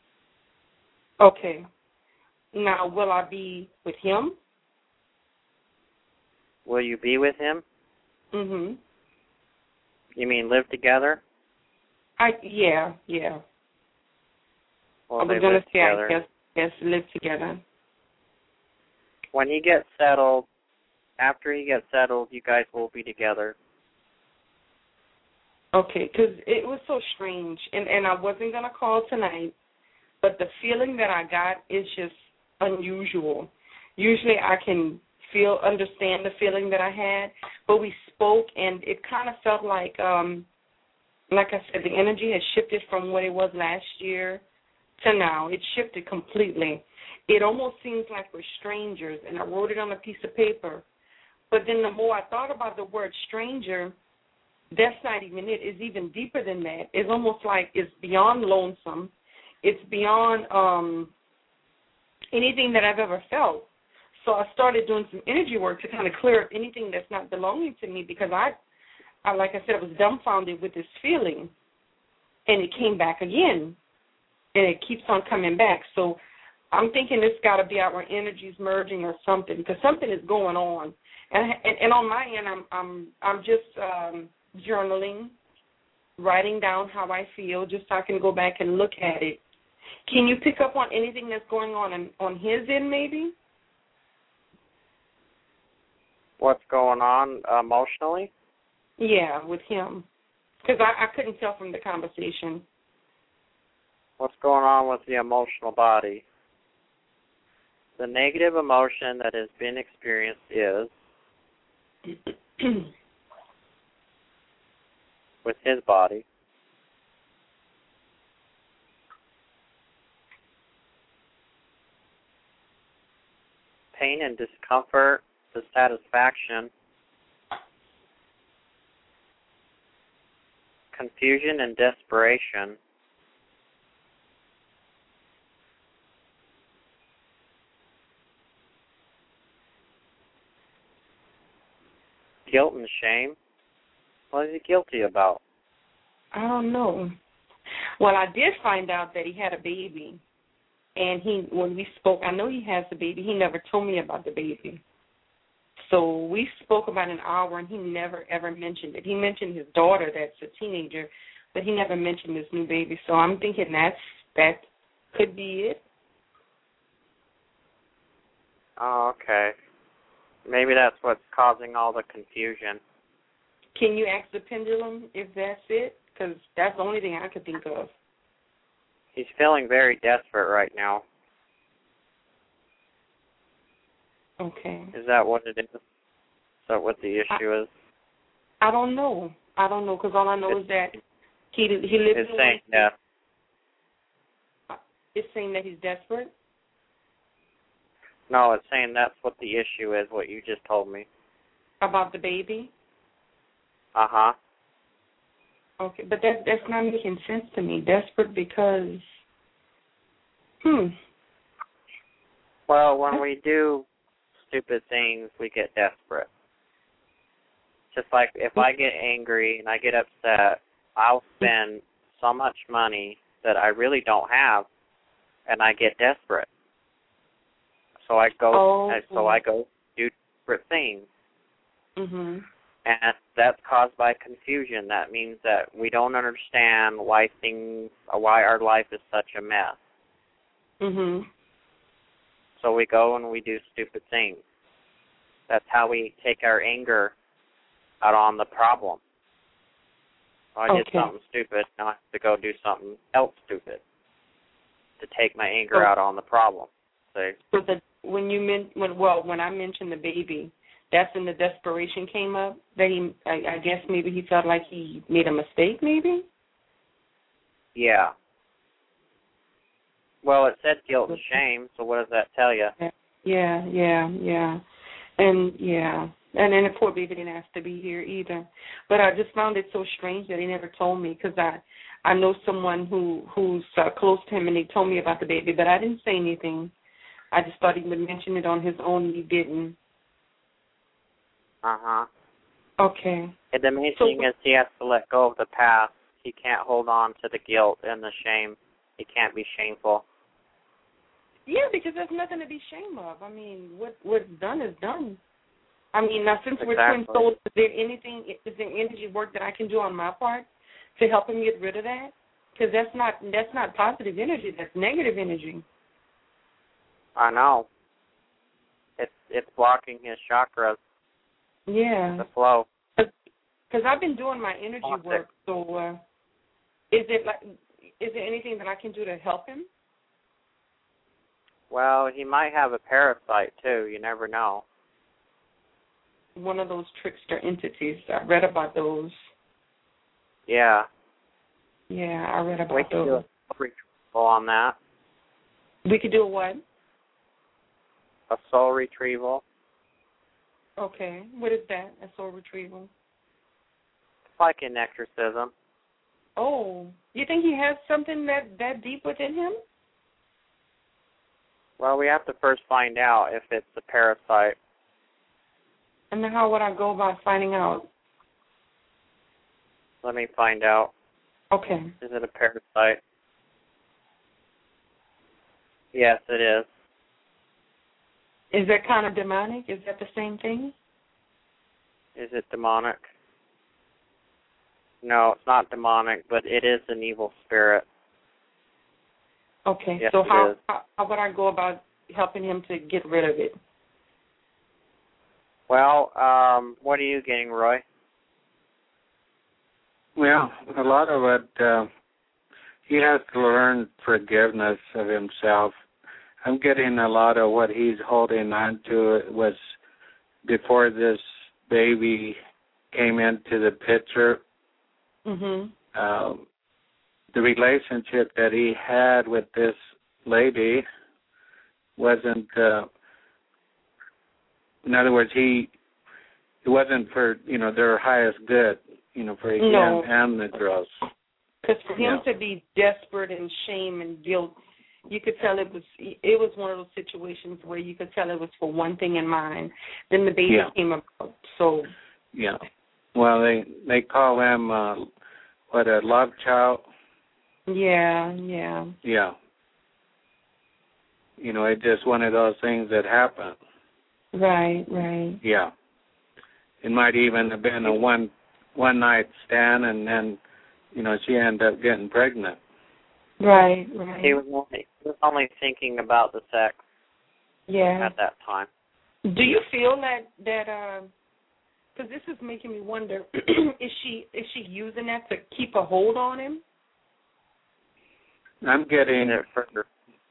Okay. Now, will I be with him? Will you be with him? Mm-hmm. You mean live together? Yeah. Well, I was going to say, I guess live together. When he gets settled, after he gets settled, you guys will be together. Okay, because it was so strange, and I wasn't going to call tonight, but the feeling that I got is just unusual. Usually I can understand the feeling that I had, but we spoke, and it kind of felt like I said, the energy has shifted from what it was last year to now. It shifted completely. It almost seems like we're strangers, and I wrote it on a piece of paper. But then the more I thought about the word stranger, that's not even it. It's even deeper than that. It's almost like it's beyond lonesome. It's beyond anything that I've ever felt. So I started doing some energy work to kind of clear up anything that's not belonging to me because I like I said, I was dumbfounded with this feeling, and it came back again, and it keeps on coming back. So I'm thinking it's got to be our energies merging or something because something is going on. And on my end, I'm just journaling, writing down how I feel, just so I can go back and look at it. Can you pick up on anything that's going on his end, maybe? What's going on emotionally? Yeah, with him. Because I couldn't tell from the conversation. What's going on with the emotional body? The negative emotion that has been experienced is with his body. Pain and discomfort, dissatisfaction, confusion and desperation, guilt and shame. What is he guilty about? I don't know. Well, I did find out that he had a baby. And when we spoke, I know he has the baby. He never told me about the baby. So we spoke about an hour, and he never, ever mentioned it. He mentioned his daughter that's a teenager, but he never mentioned his new baby. So I'm thinking that could be it. Oh, okay. Maybe that's what's causing all the confusion. Can you ask the pendulum if that's it? Because that's the only thing I could think of. He's feeling very desperate right now. Okay. Is that what it is? Is that what the issue is? I don't know. Because all I know is that he lives it's in saying, yeah. It's saying that he's desperate? No, it's saying that's what the issue is, what you just told me. About the baby? Uh-huh. Okay, but that's not making sense to me. Desperate because, Well, when we do stupid things, we get desperate. Just like if I get angry and I get upset, I'll spend so much money that I really don't have, and I get desperate. So I go do desperate things. Mhm. And that's caused by confusion. That means that we don't understand why our life is such a mess. Mhm. So we go and we do stupid things. That's how we take our anger out on the problem. I did something stupid, now I have to go do something else stupid to take my anger out on the problem. So when I mentioned the baby, that's when the desperation came up. That I guess maybe he felt like he made a mistake. Maybe. Yeah. Well, it said guilt and shame. So what does that tell you? Yeah. And then the poor baby didn't ask to be here either. But I just found it so strange that he never told me, because I know someone who's close to him, and they told me about the baby, but I didn't say anything. I just thought he would mention it on his own, and he didn't. Uh-huh. Okay. And the main thing is he has to let go of the past. He can't hold on to the guilt and the shame. He can't be shameful. Yeah, because there's nothing to be ashamed of. I mean, what's done is done. I mean, now since we're twin souls, is there energy work that I can do on my part to help him get rid of that? Because that's not positive energy. That's negative energy. I know. It's blocking his chakras. Yeah. The flow. Because I've been doing my energy work. So, is there anything that I can do to help him? Well, he might have a parasite too. You never know. One of those trickster entities. I read about those. Yeah. Yeah, I read about we those. We could do a retrieval on that. We could do a what? A soul retrieval. Okay. What is that, a soul retrieval? It's like an exorcism. Oh. You think he has something that deep within him? Well, we have to first find out if it's a parasite. And then how would I go about finding out? Let me find out. Okay. Is it a parasite? Yes, it is. Is that kind of demonic? Is that the same thing? Is it demonic? No, it's not demonic, but it is an evil spirit. Okay. Yes, so how would I go about helping him to get rid of it? Well, what are you getting, Roy? Well, a lot of it, he has to learn forgiveness of himself. I'm getting a lot of what he's holding on to. It was before this baby came into the picture. Mhm. The relationship that he had with this lady wasn't. In other words, it wasn't for their highest good. For him and the girls. Because for him to be desperate and shame and guilt, you could tell it was one of those situations where you could tell it was for one thing in mind. Then the baby came about. So. Yeah. Well, they call him a love child. Yeah. Yeah. It's just one of those things that happen. Right. Yeah. It might even have been a one night stand, and then, she ended up getting pregnant. Right. He was only thinking about the sex. Yeah. At that time. Do you feel that because this is making me wonder, is she using that to keep a hold on him? I'm getting it further.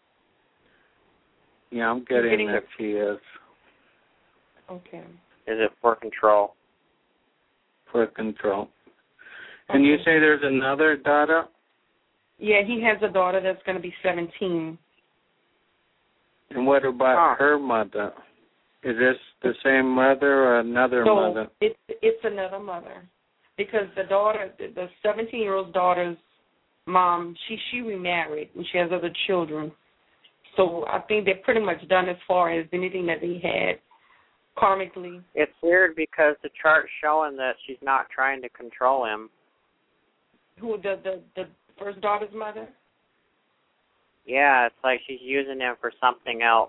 Yeah, I'm getting that she is. Okay. Is it for control? For control. And you say there's another daughter? Yeah, he has a daughter that's going to be 17. And what about her mother? Is this the same mother or another mother? It's another mother, because the 17-year-old's daughter's mom, she remarried and she has other children. So I think they're pretty much done as far as anything that they had karmically. It's weird because the chart's showing that she's not trying to control him. Who, the first daughter's mother? Yeah, it's like she's using him for something else.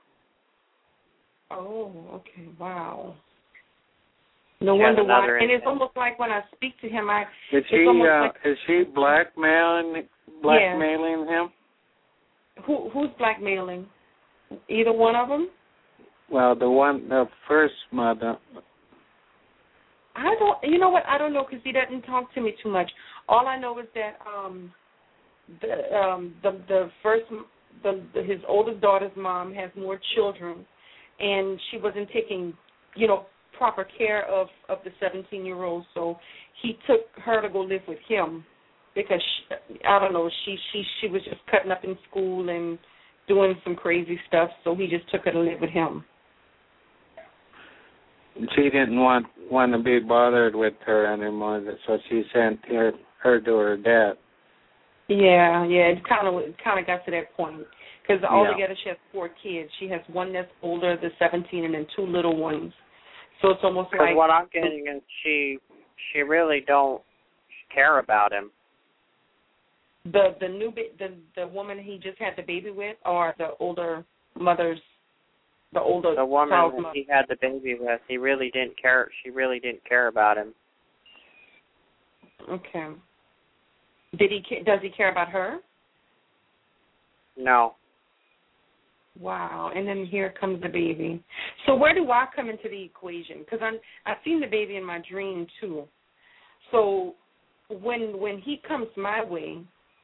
Oh, okay, wow. No wonder why. And it's almost like when I speak to him, is she blackmailing him? Who's blackmailing? Either one of them? Well, the first mother. You know what? I don't know, because he doesn't talk to me too much. All I know is that his oldest daughter's mom has more children, and she wasn't taking, proper care of the 17-year-old, so he took her to go live with him because she was just cutting up in school and doing some crazy stuff, so he just took her to live with him. She didn't want to be bothered with her anymore, so she sent her to her dad. Yeah, it kind of got to that point, because altogether she has 4 kids. She has one that's older, the 17, and then 2 little ones. So it's almost like what I'm getting is she really don't care about him. The woman he just had the baby with, or the older mother's. The woman that he had the baby with, he really didn't care. She really didn't care about him. Okay. Does he care about her? No. Wow. And then here comes the baby. So where do I come into the equation? Because I've seen the baby in my dream too. So when he comes my way,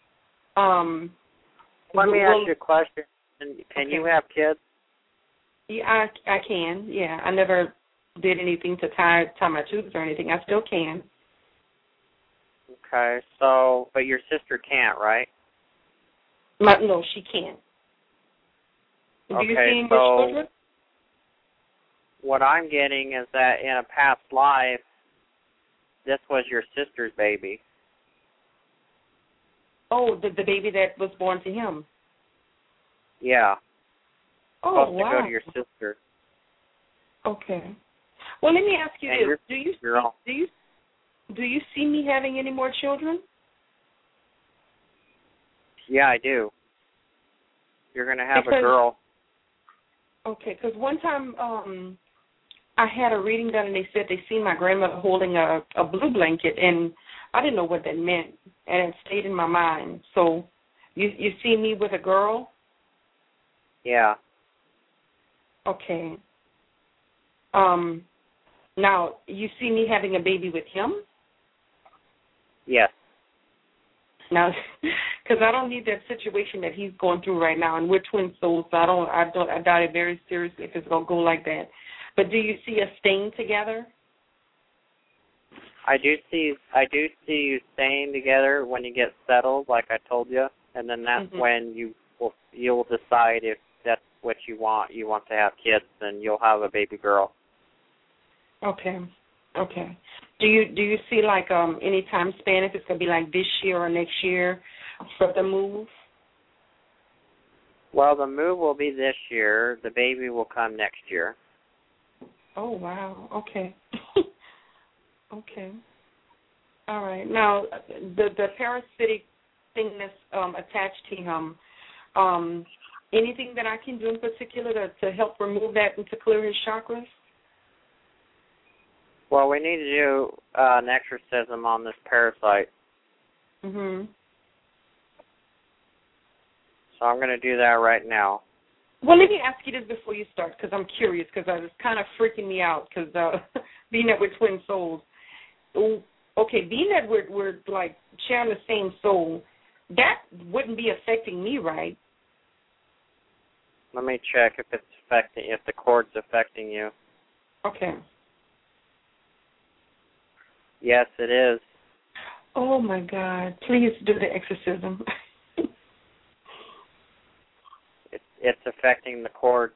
let me ask you a question. Can you have kids? Yeah, I can. Yeah, I never did anything to tie my tubes or anything. I still can. Okay, so but your sister can't, right? No, she can't. Do you see more children? What I'm getting is that in a past life, this was your sister's baby. Oh, the baby that was born to him. Yeah. Oh, supposed to go to your sister. Okay. Well, let me ask you this: Do you see me having any more children? Yeah, I do. You're going to have a girl. Okay, because one time I had a reading done, and they said they seen my grandmother holding a blue blanket, and I didn't know what that meant, and it stayed in my mind. So, you see me with a girl? Yeah. Okay. Now, you see me having a baby with him? Yes. Now, because I don't need that situation that he's going through right now, and we're twin souls, so I doubt it very seriously if it's gonna go like that. But do you see us staying together? I do see you staying together when you get settled, like I told you, and then that's when you'll decide if that's what you want. You want to have kids, and you'll have a baby girl. Okay. Do you see like any time span if it's gonna be like this year or next year for the move? Well, the move will be this year. The baby will come next year. Oh wow. Okay. Okay. All right. Now the parasitic thing that's attached to him. Anything that I can do in particular to help remove that and to clear his chakras? Well, we need to do an exorcism on this parasite. Mhm. So I'm going to do that right now. Well, let me ask you this before you start, because I'm curious, because it's kind of freaking me out, because being that we're twin souls. Okay, being that we're like sharing the same soul, that wouldn't be affecting me, right? Let me check if the cord's affecting you. Okay. Yes, it is. Oh my God! Please do the exorcism. It's affecting the cord.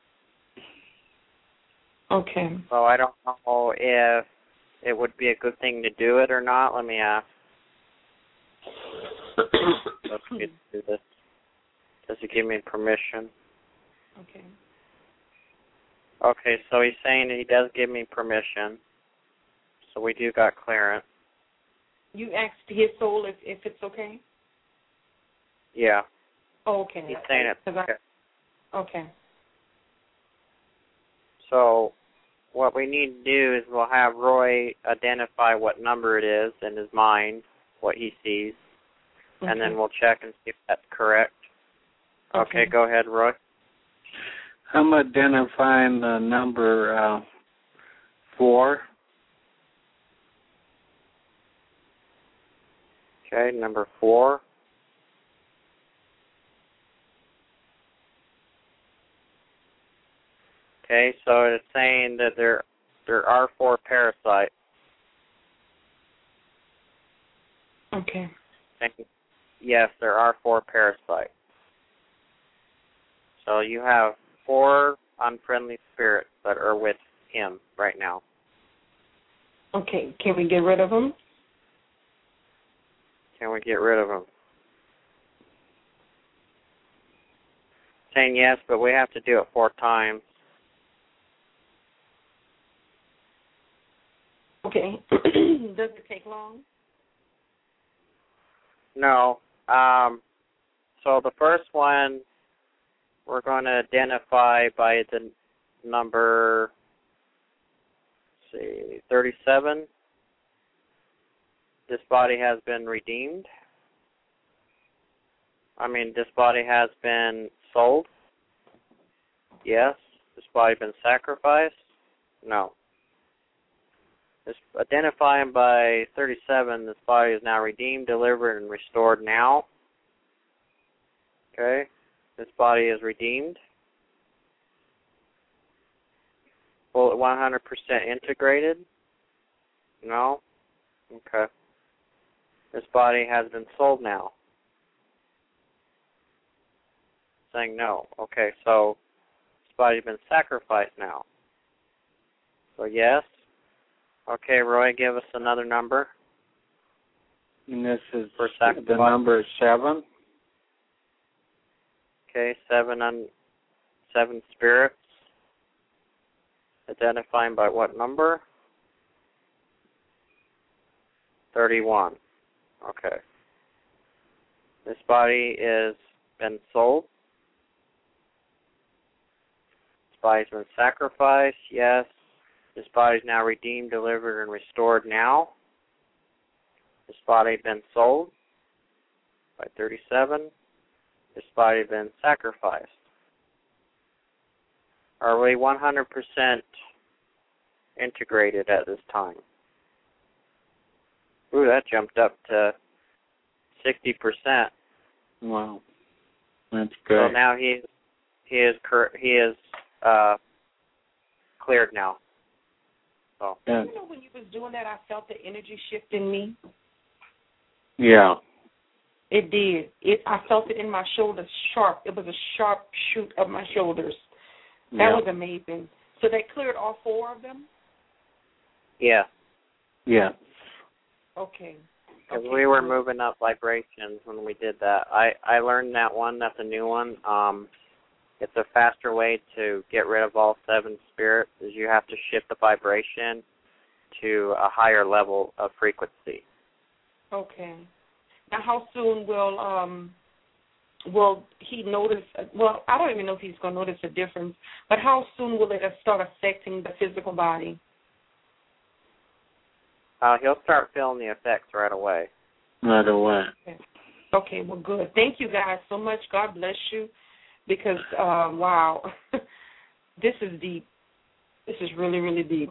Okay. So I don't know if it would be a good thing to do it or not. Let me ask. Let's get to this. Does it give me permission? Okay. Okay, so he's saying that he does give me permission. So we do got clearance. You asked his soul if it's okay? Yeah. Oh, okay. He's saying it's okay. Okay. So what we need to do is we'll have Roy identify what number it is in his mind, what he sees, and then we'll check and see if that's correct. Okay, go ahead, Roy. I'm identifying the number 4. Okay, number 4. Okay, so it's saying that there are 4 parasites. Okay. Yes, there are 4 parasites. So you have 4 unfriendly spirits that are with him right now. Okay, can we get rid of them? Can we get rid of them? Saying yes, but we have to do it 4 times. Okay. Does it take long? No. So the first one we're going to identify by the number, 37. This body has been redeemed. This body has been sold. Yes. This body been sacrificed? No. Identifying by 37, this body is now redeemed, delivered, and restored now. Okay. This body is redeemed. Will it 100% integrated? No. Okay. This body has been sold now. Saying no. Okay, so this body's been sacrificed now. So yes. Okay, Roy, give us another number. And this is for sacrifice. The number 7. Okay, 7 spirits. Identifying by what number? 31. Okay. This body is been sold. This body's been sacrificed. Yes. This body's now redeemed, delivered, and restored now. This body been sold by 37. This body been sacrificed. Are we 100% integrated at this time? Ooh, that jumped up to 60%. Wow. That's good. So now he is cleared now. So. Yeah. You know, when you was doing that, I felt the energy shift in me. Yeah. It did. I felt it in my shoulders, sharp. It was a sharp shoot of my shoulders. That was amazing. So they cleared all 4 of them? Yeah. Yeah. Okay. Because we were moving up vibrations when we did that. I learned that one. That's a new one. It's a faster way to get rid of all 7 spirits. Is you have to shift the vibration to a higher level of frequency. Okay. Now, how soon will he notice? Well, I don't even know if he's going to notice a difference. But how soon will it start affecting the physical body? He'll start feeling the effects right away. Right away. Okay, well, good. Thank you guys so much. God bless you. Because, wow, this is deep. This is really, really deep.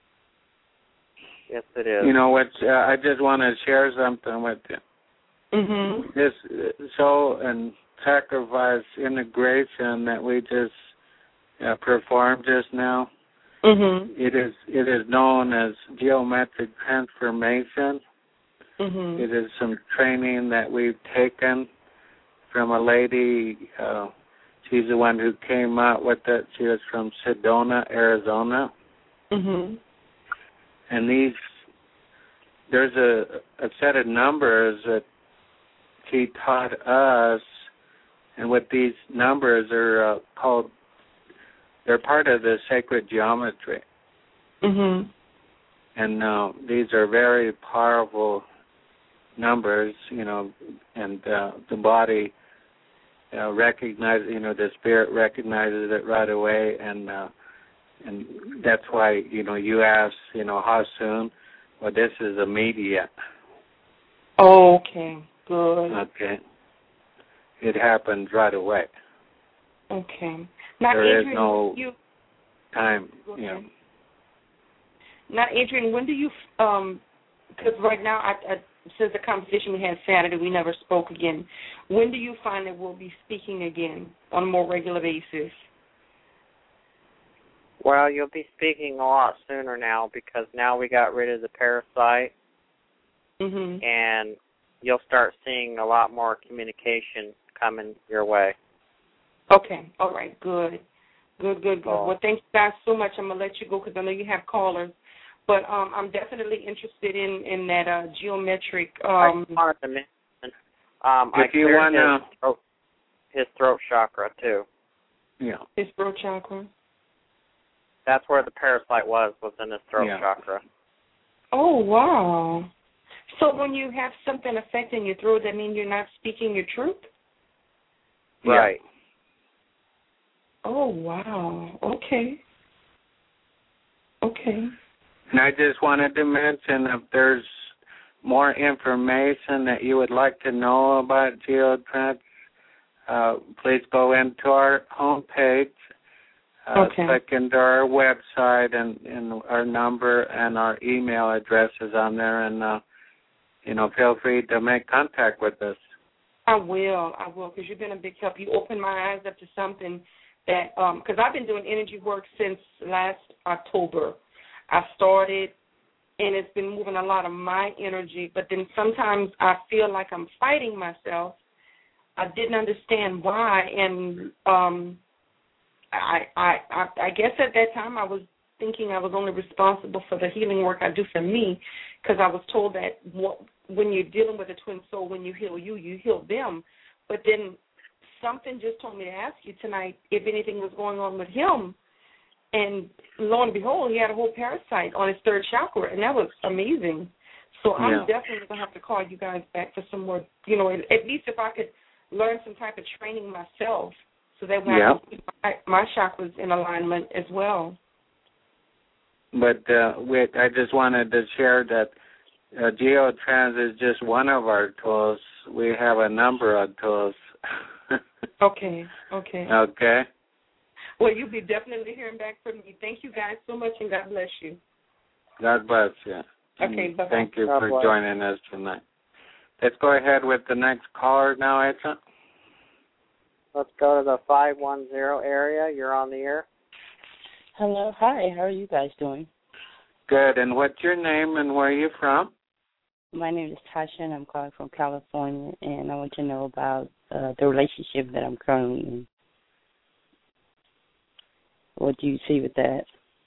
Yes, it is. You know what? I just want to share something with you. Mm-hmm. This soul and sacrifice integration that we just performed just now. Mm-hmm. It is known as geometric transformation. Mm-hmm. It is some training that we've taken from a lady. She's the one who came out with it. She was from Sedona, Arizona. Mm-hmm. And there's a set of numbers that she taught us, and what these numbers are called, they're part of the sacred geometry. Mm-hmm. And these are very powerful numbers, and the body recognizes, the spirit recognizes it right away, and that's why, you asked, how soon. Well, this is immediate. Okay, good. Okay. It happens right away. Okay. Now, there Adrian, is no time, okay. Now, Adrian, when do you, because right now, since the conversation we had Saturday, we never spoke again. When do you find that we'll be speaking again on a more regular basis? Well, you'll be speaking a lot sooner now because now we got rid of the parasite, and you'll start seeing a lot more communication coming your way. Okay. All right. Good. Good. Oh. Well, thank you guys so much. I'm going to let you go because I know you have callers. But I'm definitely interested in that geometric. I wanted to mention, I cleared his throat chakra, too. Yeah. His throat chakra? That's where the parasite was in his throat chakra. Oh, wow. So when you have something affecting your throat, that means you're not speaking your truth? Right. Oh, wow. Okay. And I just wanted to mention, if there's more information that you would like to know about Geotrans, please go into our homepage, click into our website, and our number and our email address is on there, and feel free to make contact with us. I will, because you've been a big help. You opened my eyes up to something that, because I've been doing energy work since last October. I started, and it's been moving a lot of my energy, but then sometimes I feel like I'm fighting myself. I didn't understand why, and I guess at that time I was thinking I was only responsible for the healing work I do for me, because I was told that when you're dealing with a twin soul, when you heal you heal them. But then something just told me to ask you tonight if anything was going on with him. And lo and behold, he had a whole parasite on his third chakra, and that was amazing. So I'm definitely going to have to call you guys back for some more, at least if I could learn some type of training myself so that when I can keep my chakras in alignment as well. But I just wanted to share that Geotrans is just one of our tools. We have a number of tools. Okay. Okay. Well, you'll be definitely hearing back from me. Thank you guys so much, and God bless you. God bless you. Okay, bye-bye. Thank you for joining us tonight. Let's go ahead with the next caller now, Asa. Let's go to the 510 area. You're on the air. Hello. Hi. How are you guys doing? Good. And what's your name and where are you from? My name is Tasha, and I'm calling from California, and I want to know about the relationship that I'm currently in. What do you see with that?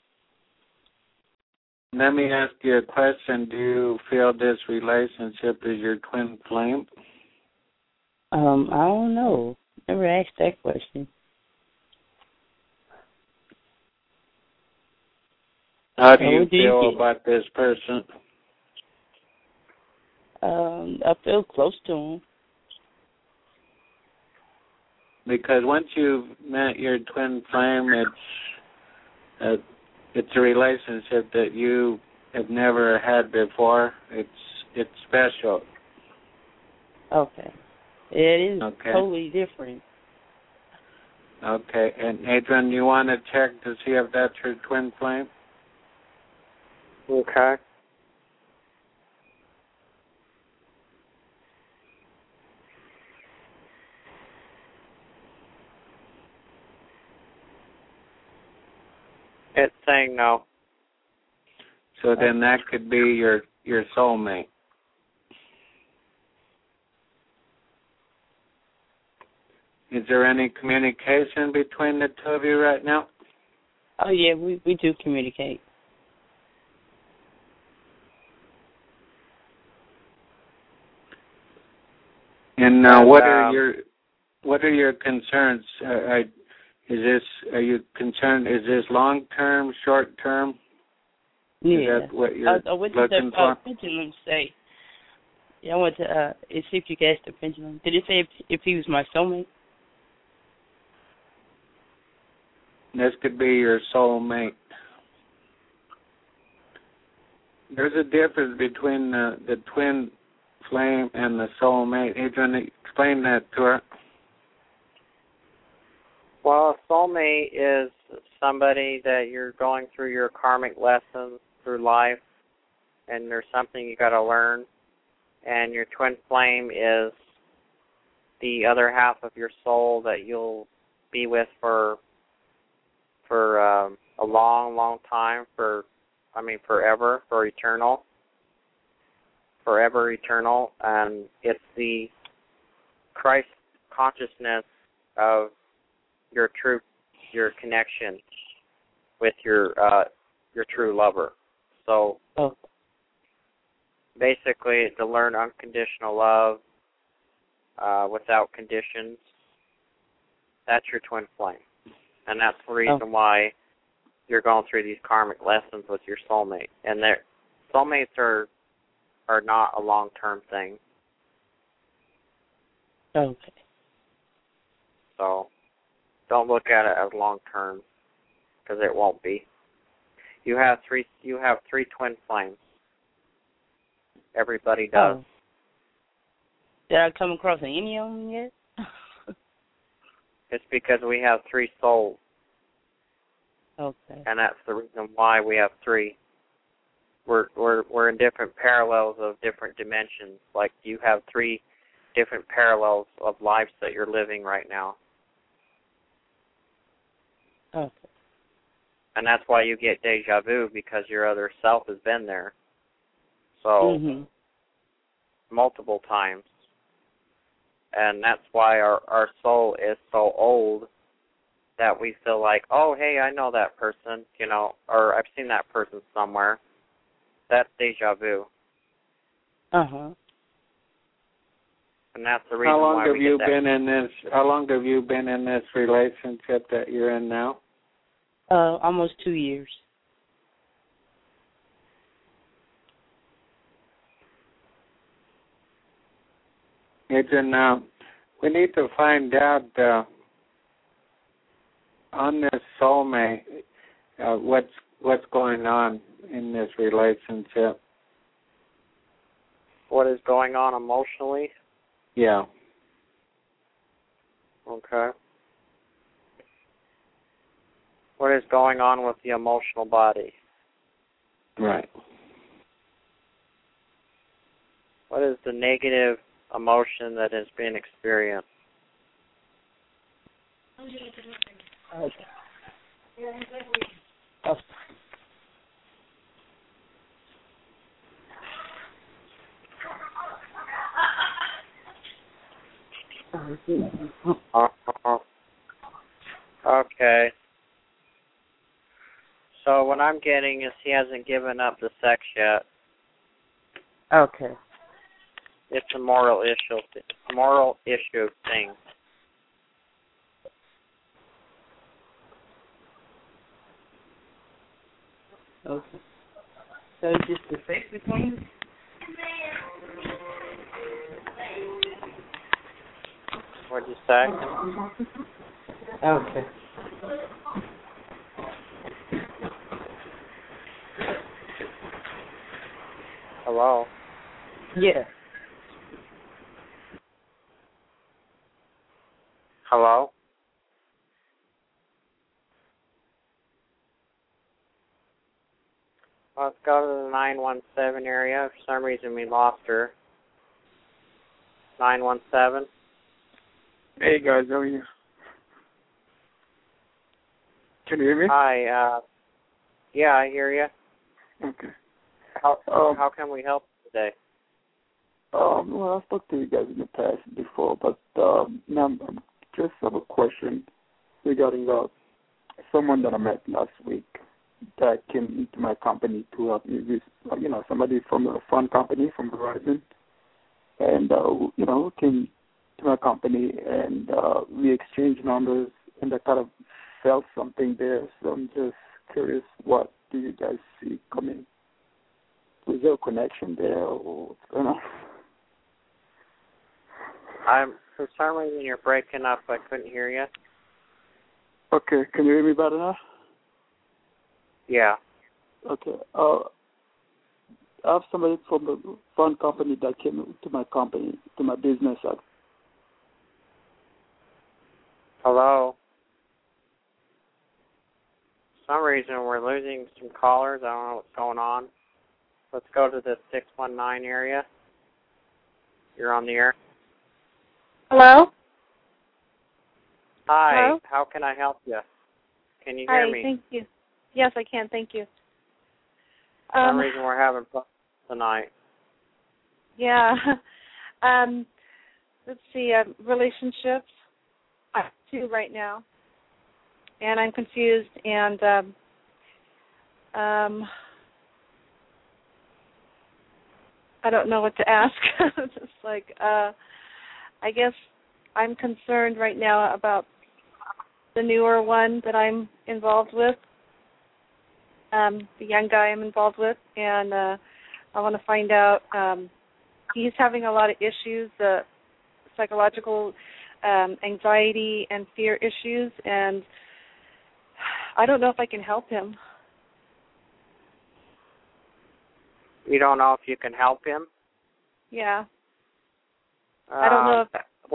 Let me ask you a question. Do you feel this relationship is your twin flame? I don't know. Never asked that question. How do you feel about this person? I feel close to him. Because once you've met your twin flame, it's a relationship that you have never had before. It's special. Okay. It is totally different. Okay. And Adrian, you want to check to see if that's your twin flame? Okay. It's saying no. So then that could be your soulmate. Is there any communication between the two of you right now? Oh, yeah, we do communicate. And what are your concerns? Are you concerned? Is this long term, short term? Yeah. Is that what you're what looking did the for? pendulum say? Yeah, I want to see if you guessed the pendulum. Did it say if he was my soulmate? This could be your soulmate. There's a difference between the twin flame and the soulmate. Adrian, explain that to her. Well, a soulmate is somebody that you're going through your karmic lessons through life, and there's something you got to learn. And your twin flame is the other half of your soul that you'll be with for a long, long time, forever, for eternal. Forever eternal, and it's the Christ consciousness of your connection with your true lover. So basically, to learn unconditional love without conditions, that's your twin flame, and that's the reason why you're going through these karmic lessons with your soulmate. And their soulmates are not a long-term thing. Okay. So don't look at it as long-term, because it won't be. You have three twin flames. Everybody does. Oh. Did I come across any of them yet? It's because we have three souls. Okay. And that's the reason why we have three. We're in different parallels of different dimensions. Like you have three different parallels of lives that you're living right now. Okay. And that's why you get deja vu, because your other self has been there. So multiple times. And that's why our soul is so old that we feel like, oh, hey, I know that person, or I've seen that person somewhere. That's deja vu. Uh-huh. And that's the reason why we get that. How long have you been in this relationship that you're in now? Almost 2 years. Adrian, we need to find out on this soulmate what's going on in this relationship. What is going on emotionally? Yeah. Okay. What is going on with the emotional body? Right. What is the negative emotion that is being experienced? Okay. Okay. So what I'm getting is he hasn't given up the sex yet. Okay. It's a moral issue. It's a moral issue thing. Okay. So it's just the sex between us? What'd you say? Okay. Hello? Yeah. Hello? Let's go to the 917 area. For some reason we lost her. 917. Hey guys, how are you? Can you hear me? Hi, yeah, I hear you. Okay. How can we help today? Well, I've spoke to you guys in the past before, but now I just have a question regarding someone that I met last week that came into my company to help me with, somebody from a phone company from Verizon, and came to my company and we exchanged numbers, and I kind of felt something there. So I'm just curious, what do you guys see coming? Was there a connection there, or what's going on? For some reason you're breaking up. I couldn't hear you. Okay, can you hear me better now? Yeah. Okay. I have somebody from the phone company that came to my company, to my business. Hello? For some reason we're losing some callers. I don't know what's going on. Let's go to the 619 area. You're on the air. Hello? Hi. Hello? How can I help you? Can you hear Hi, me? thank you. Yes, I can. Thank you. For some reason we're having problems tonight. Yeah. Let's see. Relationships. I have two right now, and I'm confused. And I don't know what to ask. Just like, I guess I'm concerned right now about the newer one that I'm involved with, the young guy I'm involved with, and I want to find out. He's having a lot of issues, psychological anxiety and fear issues, and I don't know if I can help him. You don't know if you can help him? Yeah. I don't know if...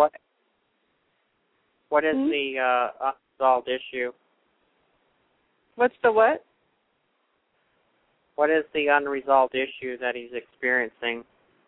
What is the unresolved issue? What's the what? What is the unresolved issue that he's experiencing?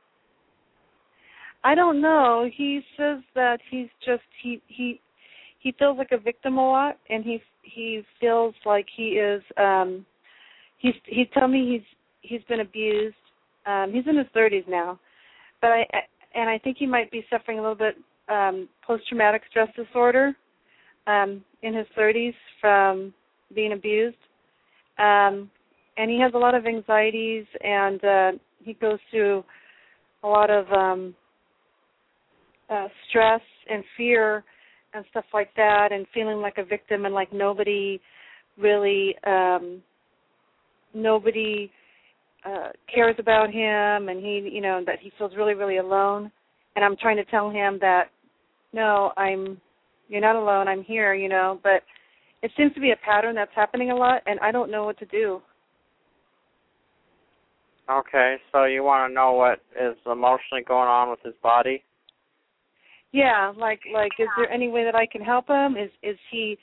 I don't know. He says that he's just he feels like a victim a lot, and he feels like he is. He told me he's been abused. He's in his 30s now, but I think he might be suffering a little bit post-traumatic stress disorder in his 30s from being abused. And he has a lot of anxieties, and he goes through a lot of stress and fear and stuff like that, and feeling like a victim, and like nobody really cares about him, and he, that he feels really, really alone. And I'm trying to tell him that, no, you're not alone, I'm here, but it seems to be a pattern that's happening a lot, and I don't know what to do. Okay, so you want to know what is emotionally going on with his body? Yeah, like is there any way that I can help him? Should he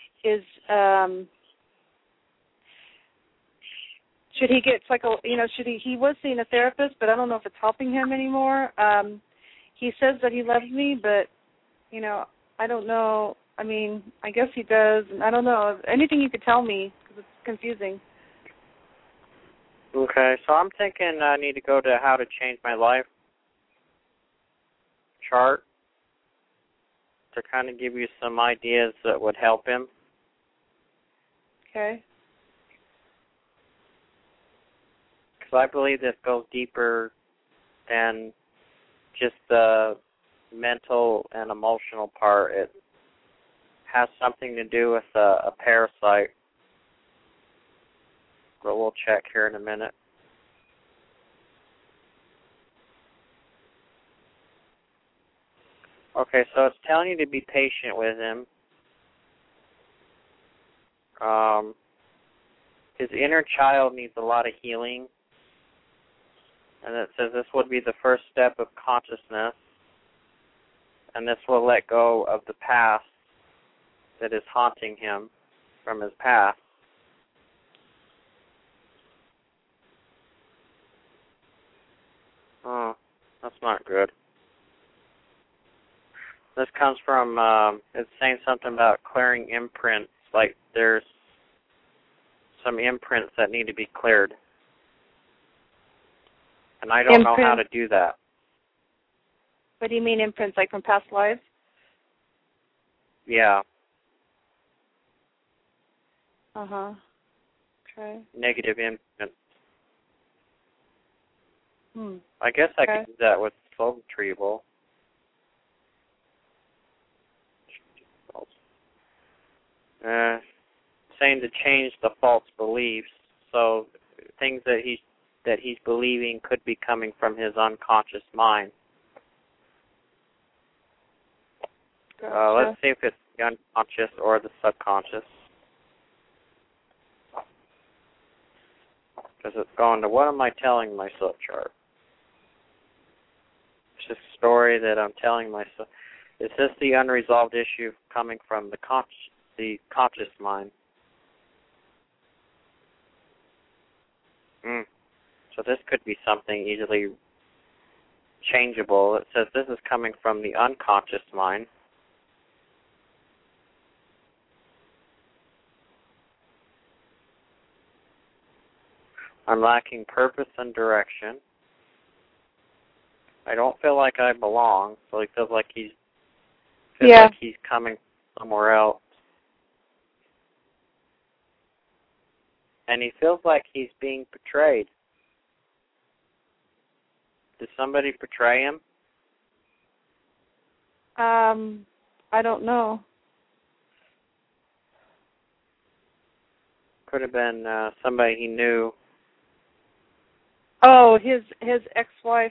get he was seeing a therapist, but I don't know if it's helping him anymore. He says that he loves me, but I don't know I mean, I guess he does. I don't know. Anything you could tell me, because it's confusing. Okay, so I'm thinking I need to go to How to Change My Life chart to kind of give you some ideas that would help him. Okay. Because I believe this goes deeper than just the mental and emotional part. It has something to do with a parasite. But we'll check here in a minute. Okay, so it's telling you to be patient with him. His inner child needs a lot of healing. And it says this would be the first step of consciousness. And this will let go of the past that is haunting him from his past. Oh, that's not good. This comes from, it's saying something about clearing imprints, like there's some imprints that need to be cleared. And I don't know how to do that. What do you mean imprints, like from past lives? Yeah. Uh-huh. Okay. Negative imprints. I guess I could do that with soul retrieval. Saying to change the false beliefs, so things that he's believing could be coming from his unconscious mind. Gotcha. Let's see if it's the unconscious or the subconscious. Because it's going to, what am I telling myself chart? It's just a story that I'm telling myself. Is this the unresolved issue coming from the conscious mind? So this could be something easily changeable. It says this is coming from the unconscious mind. I'm lacking purpose and direction. I don't feel like I belong, so he feels like he's coming somewhere else. And he feels like he's being betrayed. Did somebody betray him? I don't know. Could have been somebody he knew. Oh, his ex-wife.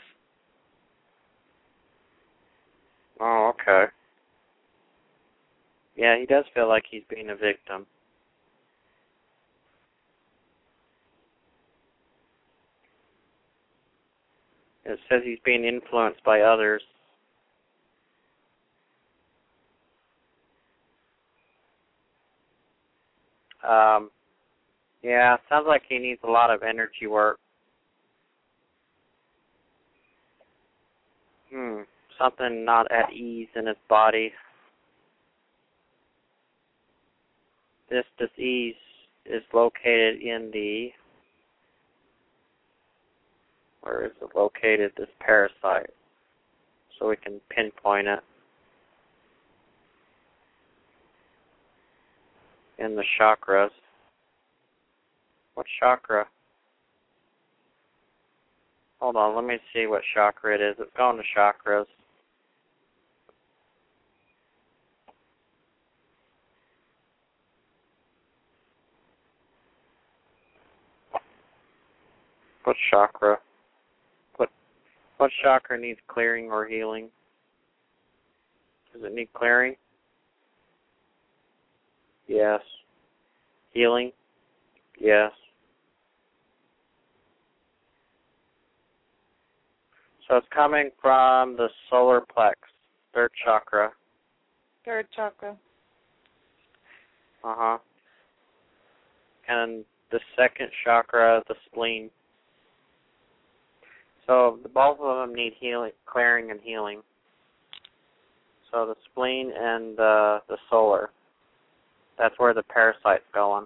Oh, okay. Yeah, he does feel like he's being a victim. It says he's being influenced by others. Yeah, sounds like he needs a lot of energy work. Something not at ease in his body. This disease is located in the, where is it located, this parasite? So we can pinpoint it. In the chakras. What chakra? Hold on, let me see what chakra it is. It's going to chakras. What chakra? What chakra needs clearing or healing? Does it need clearing? Yes. Healing? Yes. So it's coming from the solar plex, third chakra. Third chakra. Uh-huh. And the second chakra, the spleen. So both of them need healing, clearing and healing. So the spleen and the solar. That's where the parasite's going.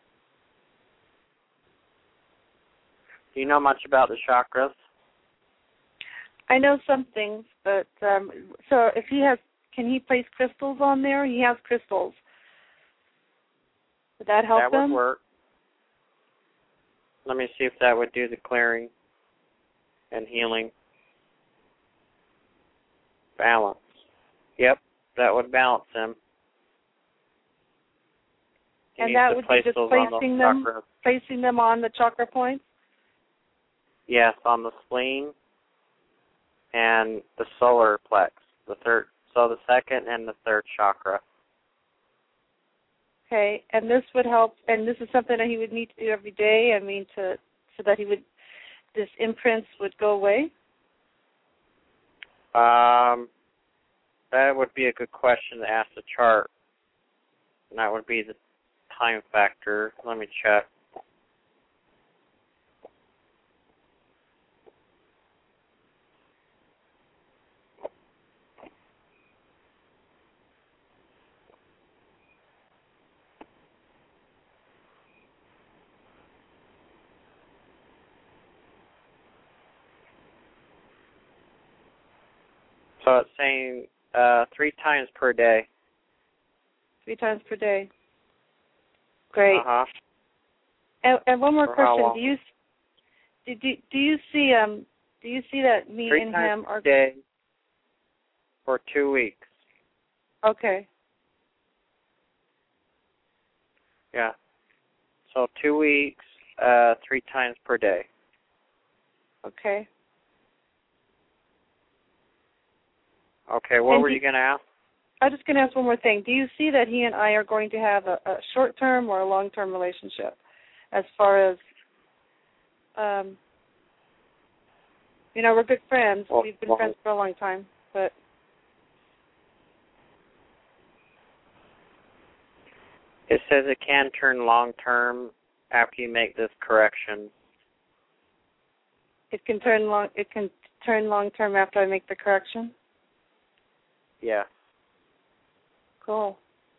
Do you know much about the chakras? I know some things, but so if he has, can he place crystals on there? He has crystals. Would that help him? That would work. Let me see if that would do the clearing and healing. Balance. Yep, that would balance him. And that would be just placing them on the chakra points? Yes, on the spleen and the solar plex, the third, so the second and the third chakra. Okay, and this would help, and this is something that he would need to do every day, I mean, so that this imprints would go away? That would be a good question to ask the chart. And that would be the time factor. Let me check. So it's saying 3 times per day. 3 times per day. Great. Uh-huh. And one more For how question: long? Do you see that me 3 and times him are per day for 2 weeks. okay? Yeah. So 2 weeks, 3 times per day. Okay. Okay. What were you going to ask? I was just going to ask one more thing. Do you see that he and I are going to have a short-term or a long-term relationship, as far as, we're good friends. Well, We've been friends for a long time, but it says it can turn long-term after you make this correction. it can turn long-term after I make the correction. Yeah. Cool.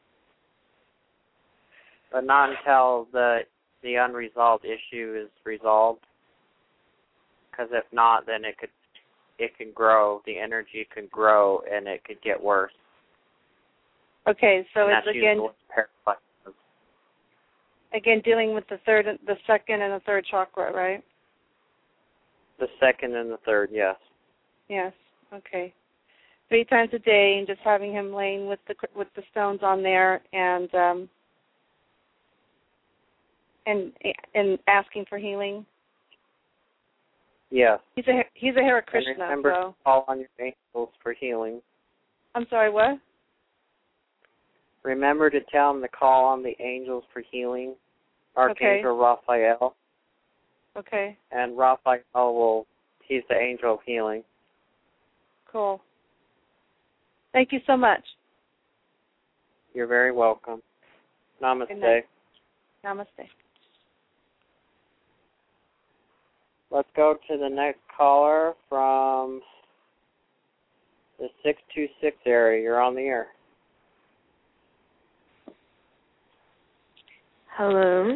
But not until the unresolved issue is resolved. Because if not, then it can grow. The energy can grow, and it could get worse. Okay, so and it's that's usually what paralysis is. again dealing with the second, and the third chakra, right? The second and the third, yes. Yes. Okay. 3 times a day, and just having him laying with the stones on there, and asking for healing. Yes. He's a Hare Krishna. And remember to call on your angels for healing. I'm sorry, what? Remember to tell him to call on the angels for healing. Archangel Raphael. Okay. And Raphael he's the angel of healing. Cool. Thank you so much. You're very welcome. Namaste. Good night. Namaste. Let's go to the next caller from the 626 area. You're on the air. Hello.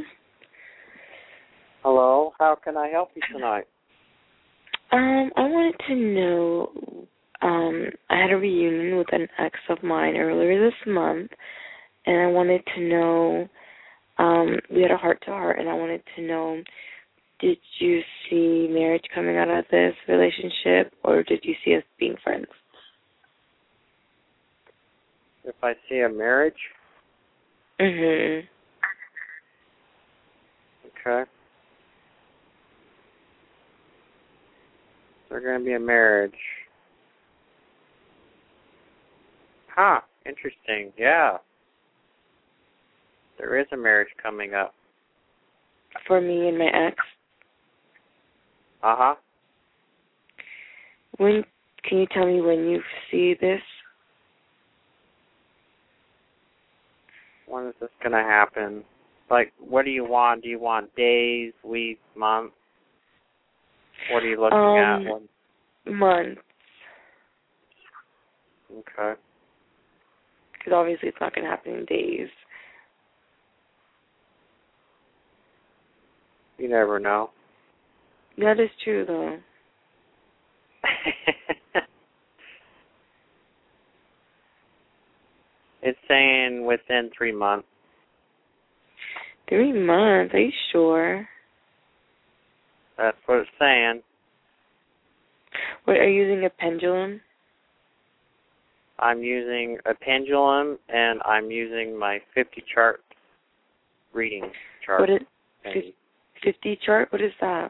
Hello. How can I help you tonight? I wanted to know, I had a reunion with an ex of mine earlier this month, and I wanted to know, we had a heart-to-heart, and I wanted to know, did you see marriage coming out of this relationship, or did you see us being friends? If I see a marriage? Mm-hmm. Okay. There's going to be a marriage. Huh. Interesting. Yeah. There is a marriage coming up. For me and my ex? Uh-huh. Can you tell me when you see this? When is this going to happen? Like, what do you want? Do you want days, weeks, months? What are you looking at? Months. Okay. Because obviously it's not going to happen in days. You never know. That is true, though. It's saying within 3 months. 3 months? Are you sure? That's what it's saying. Wait, are you using a pendulum? I'm using a pendulum, and I'm using my 50 chart reading chart. What is 50 chart? What is that?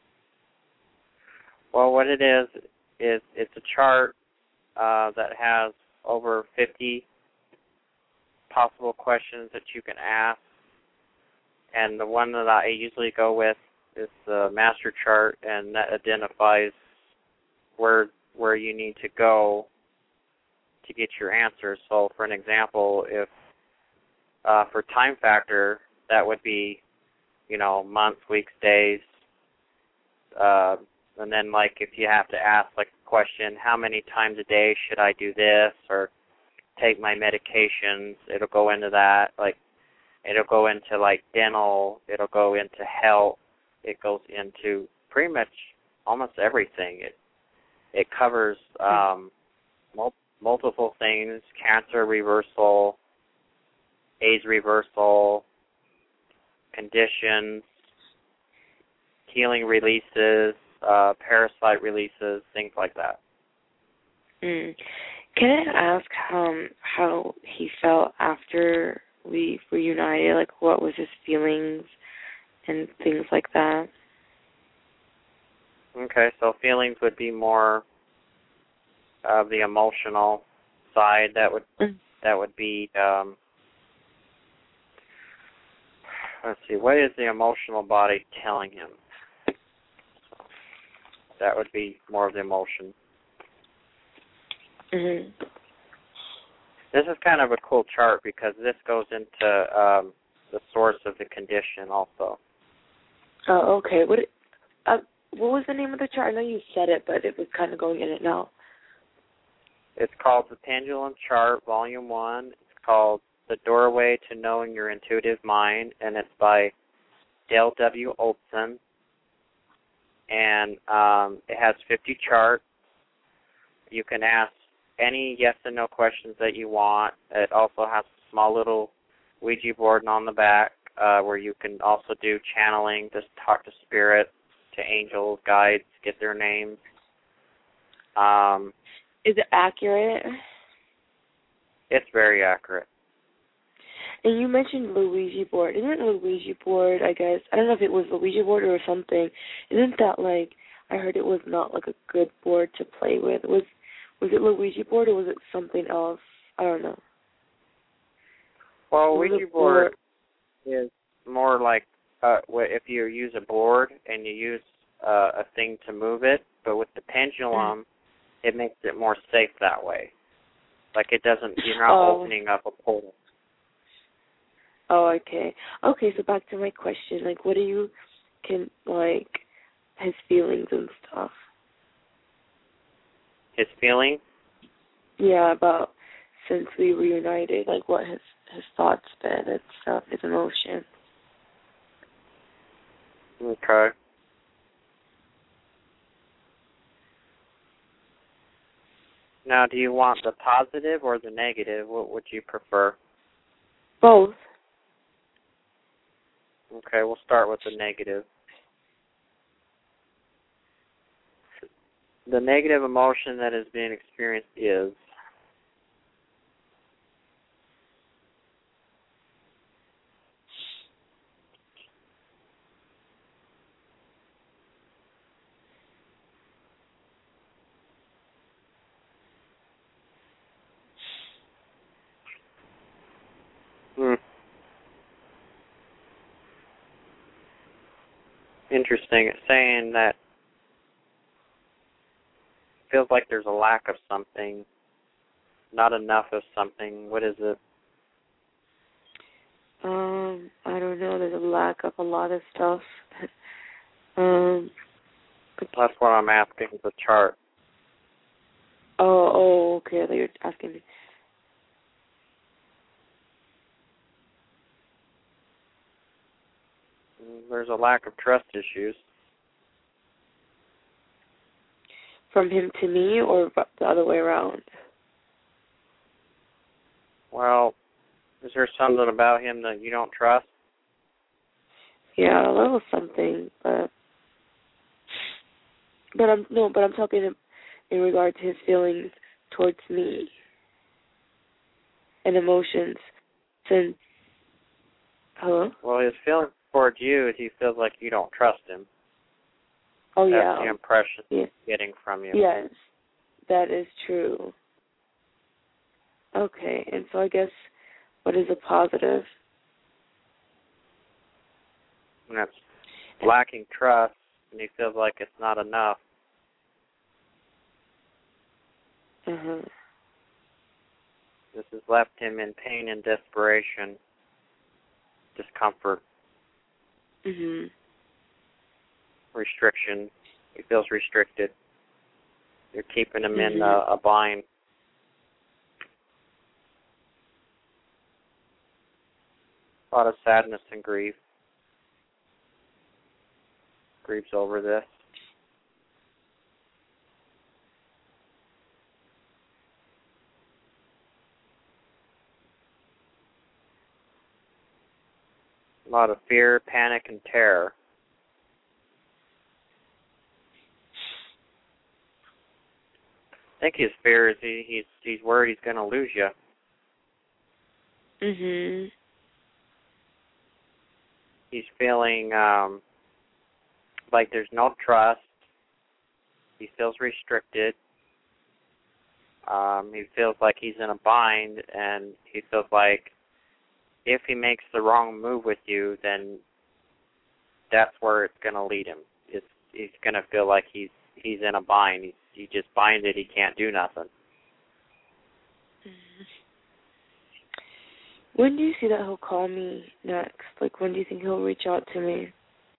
Well, what it is it's a chart that has over 50 possible questions that you can ask, and the one that I usually go with is the master chart, and that identifies where you need to go to get your answers. So, for an example, if for time factor, that would be, months, weeks, days, and then like if you have to ask like a question, how many times a day should I do this or take my medications? It'll go into that. Like it'll go into like dental. It'll go into health. It goes into pretty much almost everything. It covers multiple things: cancer reversal, AIDS reversal, conditions, healing releases, parasite releases, things like that. Can I ask how he felt after we reunited? Like, what was his feelings and things like that? Okay, so feelings would be more of the emotional side. That would be let's see, what is the emotional body telling him? That would be more of the emotion. Mm-hmm. This is kind of a cool chart because this goes into the source of the condition also. Oh, okay. What was the name of the chart? I know you said it, but it was kind of going in and out. It's called The Pendulum Chart, Volume 1. It's called The Doorway to Knowing Your Intuitive Mind, and it's by Dale W. Olson. And it has 50 charts. You can ask any yes and no questions that you want. It also has a small little Ouija board on the back where you can also do channeling, just talk to spirits, to angels, guides, get their names. Is it accurate? It's very accurate. And you mentioned the Ouija board. Isn't the Ouija board, I guess, I don't know if it was the Ouija board or something, isn't that like, I heard it was not like a good board to play with. Was it the Ouija board or was it something else? I don't know. Well, Ouija board is more like if you use a board and you use a thing to move it, but with the pendulum, it makes it more safe that way. Like it doesn't, you're not opening up a portal. Oh, okay. Okay, so back to my question. Like, what do you, his feelings and stuff? His feelings? Yeah, about since we reunited, like what his thoughts been and stuff, his emotion. Okay. Now, do you want the positive or the negative? What would you prefer? Both. Okay, we'll start with the negative. The negative emotion that is being experienced is interesting. It's saying that it feels like there's a lack of something, not enough of something. What is it? I don't know. There's a lack of a lot of stuff. That's what I'm asking the chart. Oh, okay. I thought you were asking me. There's a lack of trust issues. From him to me, or the other way around? Well, is there something about him that you don't trust? Yeah, a little something, but I'm talking in regard to his feelings towards me and emotions. Since hello? Well, his feelings towards you is he feels like you don't trust him. Oh, That's yeah. the impression yeah. getting from you. Yes, that is true. Okay, and so I guess what is a positive? And that's lacking trust, and he feels like it's not enough. Uh-huh. This has left him in pain and desperation, discomfort, restriction. He feels restricted. You're keeping him in a bind. A lot of sadness and grief. Grieves over this. A lot of fear, panic, and terror. I think his fear is he's worried he's going to lose you. He's feeling like there's no trust. He feels restricted. He feels like he's in a bind, and he feels like if he makes the wrong move with you, then that's where it's going to lead him. He's going to feel like he's in a bind. He just binded. He can't do nothing. When do you see that he'll call me next? Like, when do you think he'll reach out to me?